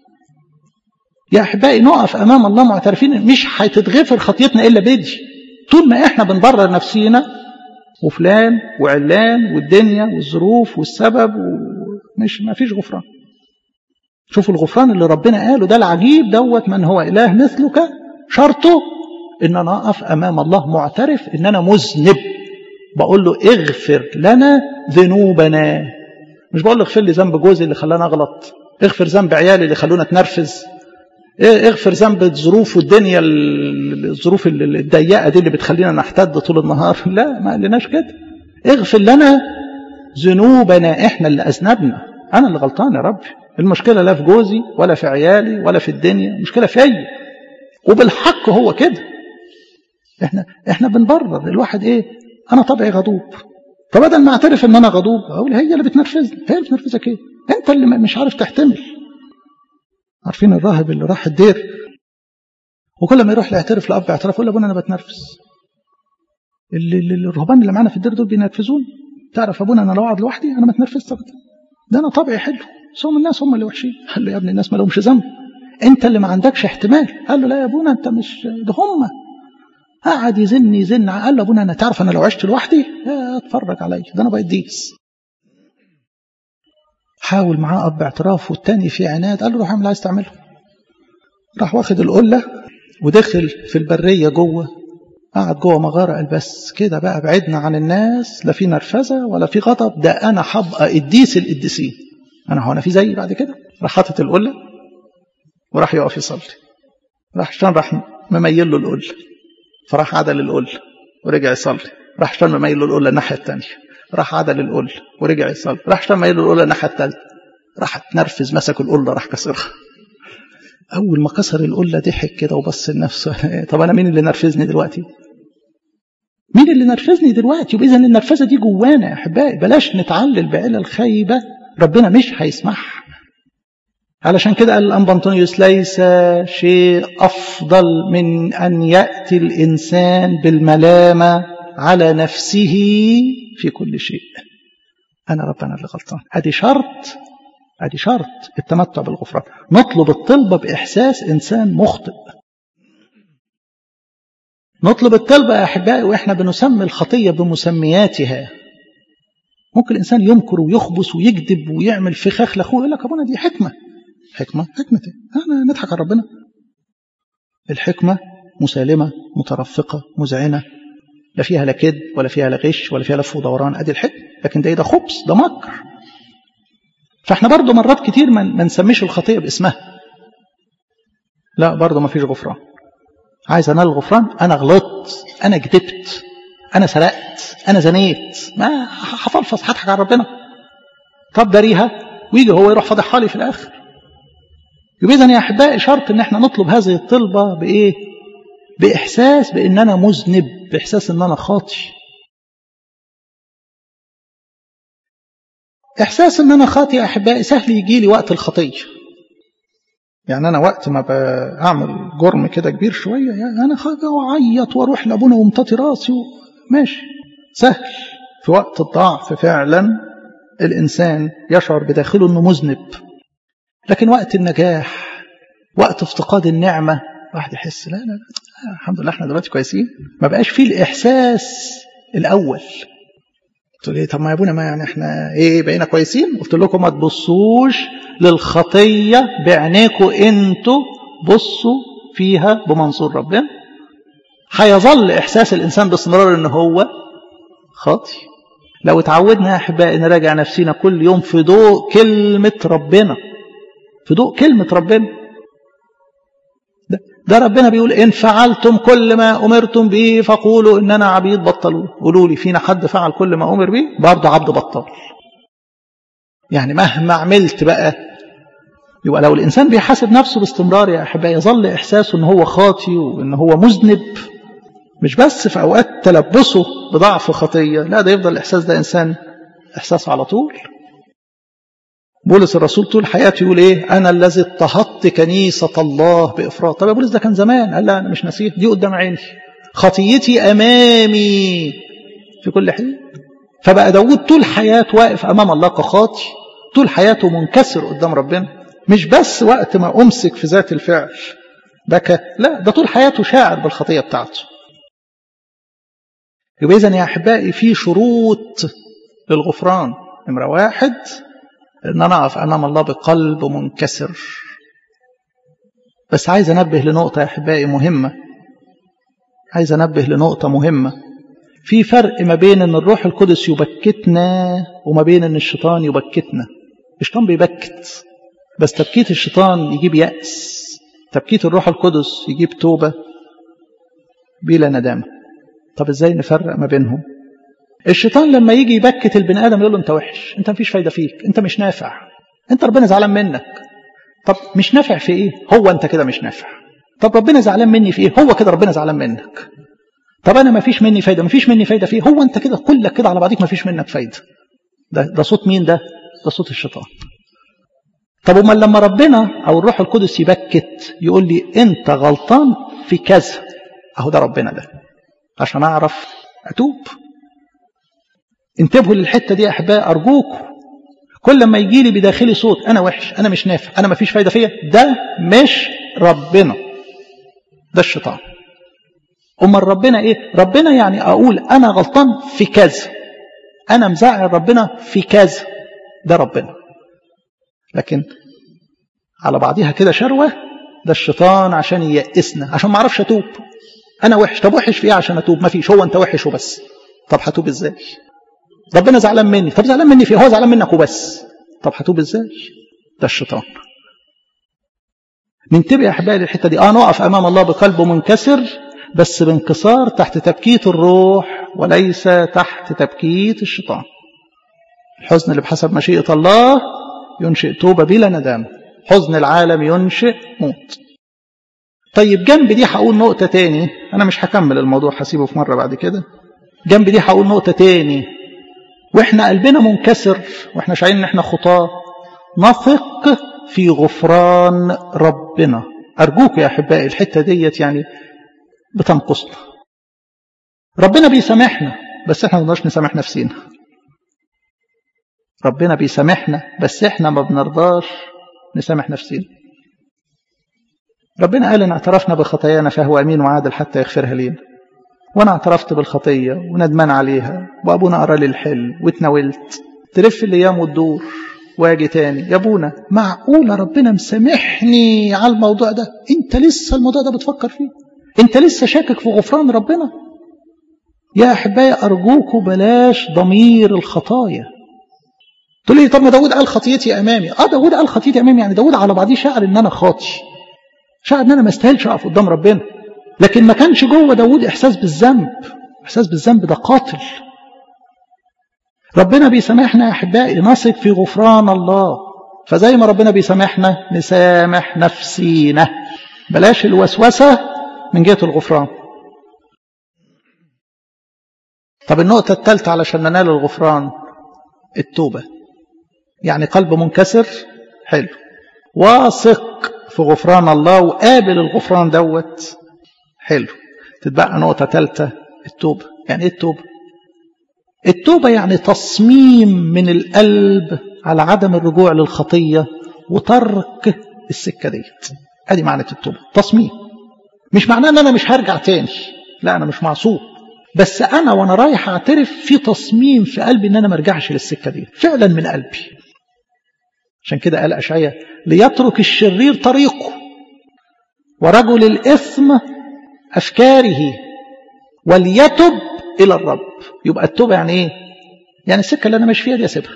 يا احبائي نقف امام الله معترفين مش هتتغفر خطيتنا الا بدي. طول ما احنا بنبرر نفسينا وفلان وعلان والدنيا والظروف والسبب ومش ما فيش غفران. شوفوا الغفران اللي ربنا قاله ده العجيب دوت، من هو اله مثلك، شرطه ان انا اقف امام الله معترف ان انا مذنب، بقول له اغفر لنا ذنوبنا. مش بقول له اغفر لي ذنب جوزي اللي خلاني اغلط، اغفر ذنب عيالي اللي خلونا اتنرفز، اغفر ذنب الظروف والدنيا، الظروف الضيقه دي اللي بتخلينا نحتد طول النهار. لا، ما قالناش كده. اغفر لنا ذنوبنا، احنا اللي اذنبنا، انا اللي غلطان يا رب. المشكله لا في جوزي ولا في عيالي ولا في الدنيا، المشكله فيا. وبالحق هو كده. احنا بنبرر الواحد ايه، انا طبعي غضوب، فبدل ما اعترف ان انا غضوب اقول هي اللي بتنرفزني. هي اللي بتنرفزك ايه؟ انت اللي مش عارف تحتمل. عارفين الراهب اللي راح الدير وكل ما يروح يعترف لاب اعتراف يقول ابونا انا بتنرفز. الرهبان اللي معانا في الدير دول بينرفزون. تعرف ابونا انا لو اقعد لوحدي انا ما اتنرفزش ابدا، ده انا طبعي حلو، بس هم الناس هم اللي وحشين. قال له يا ابني الناس ما لهمش ذنب، انت اللي ما عندكش احتمال. قال له لا يا ابونا انت مش ده، هم. قعد يزن. قال له ابونا انا تعرف انا لو عشت لوحدي اتفرج عليا، ده انا بقديس. حاول معاه اب اعتراف والتاني في عناد. قال له روح اعمل عايز تعمله. راح واخد القله ودخل في البريه جوه، قعد جوه مغاره. قال بس كده بقى بعدنا عن الناس، لا في نرفزه ولا في غضب، ده انا هبقى قديس القديسين. انا في زيي بعد كده. راح حاطط القله وراح يقف يصلي. راح مميل له القله، فراح عدل القله ورجع يصلي. راح شان مميل له القله الناحيه الثانيه، راح عدل القله ورجع يصلي. راح شان مميل له القله الناحيه الثالثه، راح اتنرفز مسك القله راح كسرها. اول ما كسر القله ضحك كده وبص لنفسه. طب انا مين اللي نرفزني دلوقتي؟ مين اللي نرفزني دلوقتي؟ وإذا النرفزه دي جوانا يا احبائي. بلاش نتعلل بعلل خايبه ربنا مش هيسمحها. علشان كده قال الأنبا أنطونيوس ليس شيء أفضل من أن يأتي الإنسان بالملامة على نفسه في كل شيء. أنا ربنا اللي غلطان. أدي شرط التمتع بالغفران. نطلب الطلبة بإحساس إنسان مخطئ. نطلب الطلبة يا أحبائي وإحنا بنسمي الخطية بمسمياتها. ممكن الإنسان يمكر ويخبص ويكذب ويعمل فخاخ لأخوه، يقول لك أبونا دي حكمة أنا نضحك على ربنا. الحكمة مسالمة مترفقة مذعنة، لا فيها لا كذب ولا فيها لا غش ولا فيها لف ودوران. أدي الحكمة. لكن ده خبص، ده مكر. فإحنا برضو مرات كتير ما نسميش الخطيئة باسمها. لا، برضو ما فيش غفران. عايز أنال الغفران، أنا غلطت، أنا كذبت، أنا سرقت، أنا زنيت، ما هفلفص هضحك على ربنا. طب داريها ويجي هو يروح فضحها لي في الآخر. يبقى إذن يا أحبائي شرط إن احنا نطلب هذه الطلبة بإيه؟ بإحساس بإن أنا مذنب، بإحساس إن أنا خاطئ. إحساس إن أنا خاطئ يا أحبائي سهل يجي لي وقت الخطية. يعني أنا وقت ما بعمل جرم كده كبير شوية، يعني أنا خاطئ وأعيط وأروح لأبونا ومطاطي راسي ماشي، سهل. في وقت الضعف فعلا الإنسان يشعر بداخله إنه مذنب. لكن وقت النجاح، وقت افتقاد النعمة، واحد يحس لا الحمد لله احنا دلوقتي كويسين، ما بقاش فيه الإحساس الأول. قلت لي طب ما يا ابونا ما يعني احنا ايه بقينا كويسين؟ قلت لكم ما تبصوش للخطية بعينيكم انتوا، بصوا فيها بمنظور ربنا. هيظل إحساس الإنسان باستمرار إن هو خاطئ. لو اتعودنا يا أحبائي نراجع نفسنا كل يوم في ضوء كلمة ربنا، في ضوء كلمة ربنا، ده ربنا بيقول إن فعلتم كل ما أمرتم به فقولوا إننا عبيد بطلوا. قولوا لي فينا حد فعل كل ما أمر به؟ برضه عبد بطال. يعني مهما عملت بقى. يبقى لو الإنسان بيحاسب نفسه باستمرار يا أحبائي يظل إحساسه إن هو خاطي وإن هو مذنب، مش بس في أوقات تلبسه بضعف خطية، لا ده يفضل الإحساس ده إنسان إحساسه على طول. بولس الرسول طول حياته يقول إيه؟ أنا الذي اضطهدت كنيسة الله بإفراط. طب يا بولس ده كان زمان. قال لا أنا مش نسيه، دي قدام عيني، خطيتي أمامي في كل حين. فبقى داود طول حياته واقف أمام الله كخاطي، طول حياته منكسر قدام ربنا، مش بس وقت ما أمسك في ذات الفعل بكى، لا ده طول حياته شاعر بالخطية بتاعته. يبقى إذن يا أحبائي في شروط للغفران. نمرة 1 إن أنا أقف أمام الله بقلب منكسر. بس عايز أنبه لنقطة يا أحبائي مهمة، عايز أنبه لنقطة مهمة. في فرق ما بين أن الروح القدس يبكتنا وما بين أن الشيطان يبكتنا. الشيطان بيبكت، بس تبكيت الشيطان يجيب يأس، تبكيت الروح القدس يجيب توبة بلا ندامة. طب إزاي نفرق ما بينهم؟ الشيطان لما يجي يبكت البني آدم يقول له أنت وحش، أنت مفيش فايدة فيك، أنت مش نافع، أنت ربنا زعلان منك. طب مش نافع في إيه؟ هو أنت كده مش نافع. طب ربنا زعلان مني في إيه؟ هو كده ربنا زعلان منك. طب أنا مفيش مني فايدة، مفيش مني فايدة في إيه؟ هو أنت كده كلك كده على بعضيك مفيش منك فايدة. ده صوت مين ده؟ ده صوت الشيطان. طب وما لما ربنا أو الروح القدس يبكت يقول لي أنت غلطان في كذا، أهو ده ربنا ده عشان أعرف أتوب. انتبهوا للحتة دي يا أحباء أرجوكم. كل ما يجي لي بداخلي صوت أنا وحش، أنا مش نافع، أنا مفيش فايدة فيا، ده مش ربنا، ده الشيطان. أمال ربنا إيه؟ ربنا يعني أقول أنا غلطان في كذا، أنا مزعل ربنا في كذا، ده ربنا. لكن على بعضها كده شروة، ده الشيطان عشان ييأسنا، عشان ما اعرفش أتوب. أنا وحش، طب وحش في إيه عشان أتوب؟ ما فيش، هو أنت وحش وبس. طب هتوب إزاي؟ ربنا زعلان مني، طب زعلان مني في إيه؟ هو زعلان منك وبس. طب هتوب إزاي؟ ده الشيطان. ننتبه يا أحبائي للحتة دي. نقف أمام الله بقلب منكسر، بس بانكسار تحت تبكيت الروح وليس تحت تبكيت الشيطان. الحزن اللي بحسب مشيئة الله ينشئ توبة بلا ندامة، حزن العالم ينشئ موت. طيب جنب دي هقول نقطة تاني، أنا مش هكمل الموضوع، هسيبه في مرة بعد كده. جنب دي هقول نقطة تاني. وإحنا قلبنا منكسر وإحنا شايفين إن إحنا خطاة، نثق في غفران ربنا. أرجوك يا أحبائي الحتة ديت يعني بتنقصنا. ربنا بيسامحنا بس إحنا ما بنرضاش نسامح نفسينا. ربنا بيسامحنا بس إحنا ما بنرضاش نسامح نفسينا. ربنا قال إن اعترفنا بخطايانا فهو أمين وعادل حتى يغفرها لنا. وأنا اعترفت بالخطية وندمان عليها، وأبونا قرأ لي الحل واتناولت، تلف الأيام وتدور واجي تاني، يا أبونا معقولة ربنا مسامحني على الموضوع ده؟ أنت لسه الموضوع ده بتفكر فيه؟ أنت لسه شاكك في غفران ربنا؟ يا أحبائي أرجوكوا بلاش ضمير الخطايا. تقول لي طب ما داود قال خطيتي أمامي. داود قال خطيتي أمامي، يعني داود على بعضيه شعر إن أنا خاطي، شعر إن أنا ما استاهلش أقف قدام ربنا، لكن ما كانش جوه داود إحساس بالذنب. إحساس بالذنب ده قاتل. ربنا بيسامحنا يا أحبائي، نثق في غفران الله. فزي ما ربنا بيسامحنا نسامح نفسينا، بلاش الوسوسة من جهة الغفران. طب النقطة الثالثة علشان ننال الغفران التوبة. يعني قلب منكسر حلو، واثق في غفران الله وقابل الغفران دوت حلو. تتبقى نقطة ثالثة التوبة. يعني ايه التوبة؟ التوبة يعني تصميم من القلب على عدم الرجوع للخطية وترك السكة ديت. ادي معنى التوبة، تصميم. مش معناه ان انا مش هرجع تاني، لا انا مش معصوم، بس انا وانا رايح اعترف في تصميم في قلبي ان انا ما ارجعش للسكة دي فعلا من قلبي. عشان كده قال أشعياء ليترك الشرير طريقه ورجل الإثم أفكاره وليتب إلى الرب. يبقى التوبة يعني إيه؟ يعني السكة اللي أنا ماشي فيها دي أسيبها،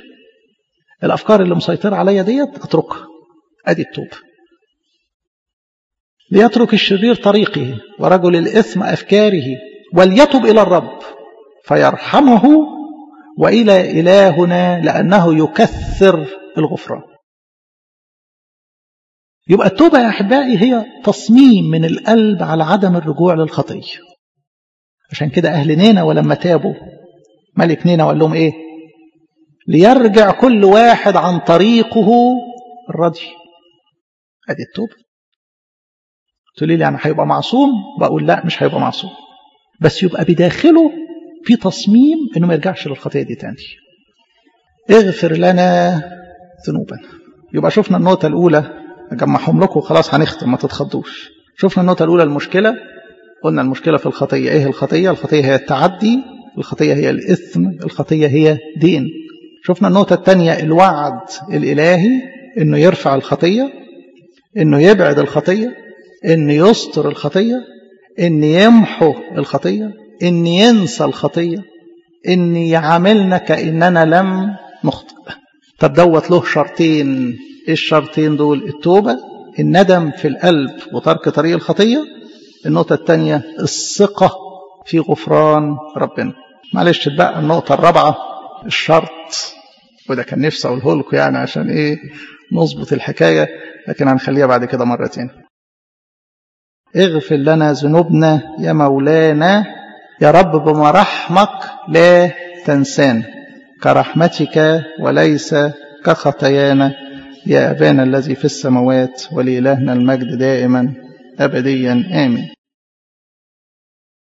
الأفكار اللي مسيطرة عليا ديت أتركها، أدي التوبة. ليترك الشرير طريقه ورجل الإثم أفكاره وليتب إلى الرب فيرحمه وإلى إلهنا لأنه يكثر الغفران. يبقى التوبة يا أحبائي هي تصميم من القلب على عدم الرجوع للخطية. عشان كده أهل نينوى ولما تابوا ملك نينوى قال لهم إيه؟ ليرجع كل واحد عن طريقه الردي. أدي التوبة. تقولي لي يعني هيبقى معصوم؟ بقول لا، مش هيبقى معصوم، بس يبقى بداخله في تصميم إنه ما يرجعش للخطية دي تاني. اغفر لنا ذنوبنا. يبقى شفنا النقطة الأولى، أجمعهم لكم خلاص هنختم ما تتخضوش. شفنا النقطة الأولى المشكلة، قلنا المشكلة في الخطية. إيه الخطية؟ الخطية هي التعدي، الخطية هي الإثم، الخطية هي دين. شفنا النقطة الثانية الوعد الإلهي إنه يرفع الخطية، إنه يبعد الخطية، إنه يستر الخطية، إنه يمحو الخطية، إنه ينسى الخطية، إنه يعاملنا كأننا لم نخطئ. طب دوت له شرطين. إيه الشرطين دول؟ التوبة، الندم في القلب وترك طريق الخطية. النقطة الثانية الثقة في غفران ربنا. معلش بقى النقطة الرابعة الشرط، وده كان نفسي أقوله لكم يعني عشان إيه نظبط الحكاية، لكن هنخليها بعد كده مرتين. اغفر لنا ذنوبنا يا مولانا، يا رب بمراحمك لا تنسانا كرحمتك وليس كخطايانا، يا أبانا الذي في السماوات ولإلهنا المجد دائما أبديا آمين.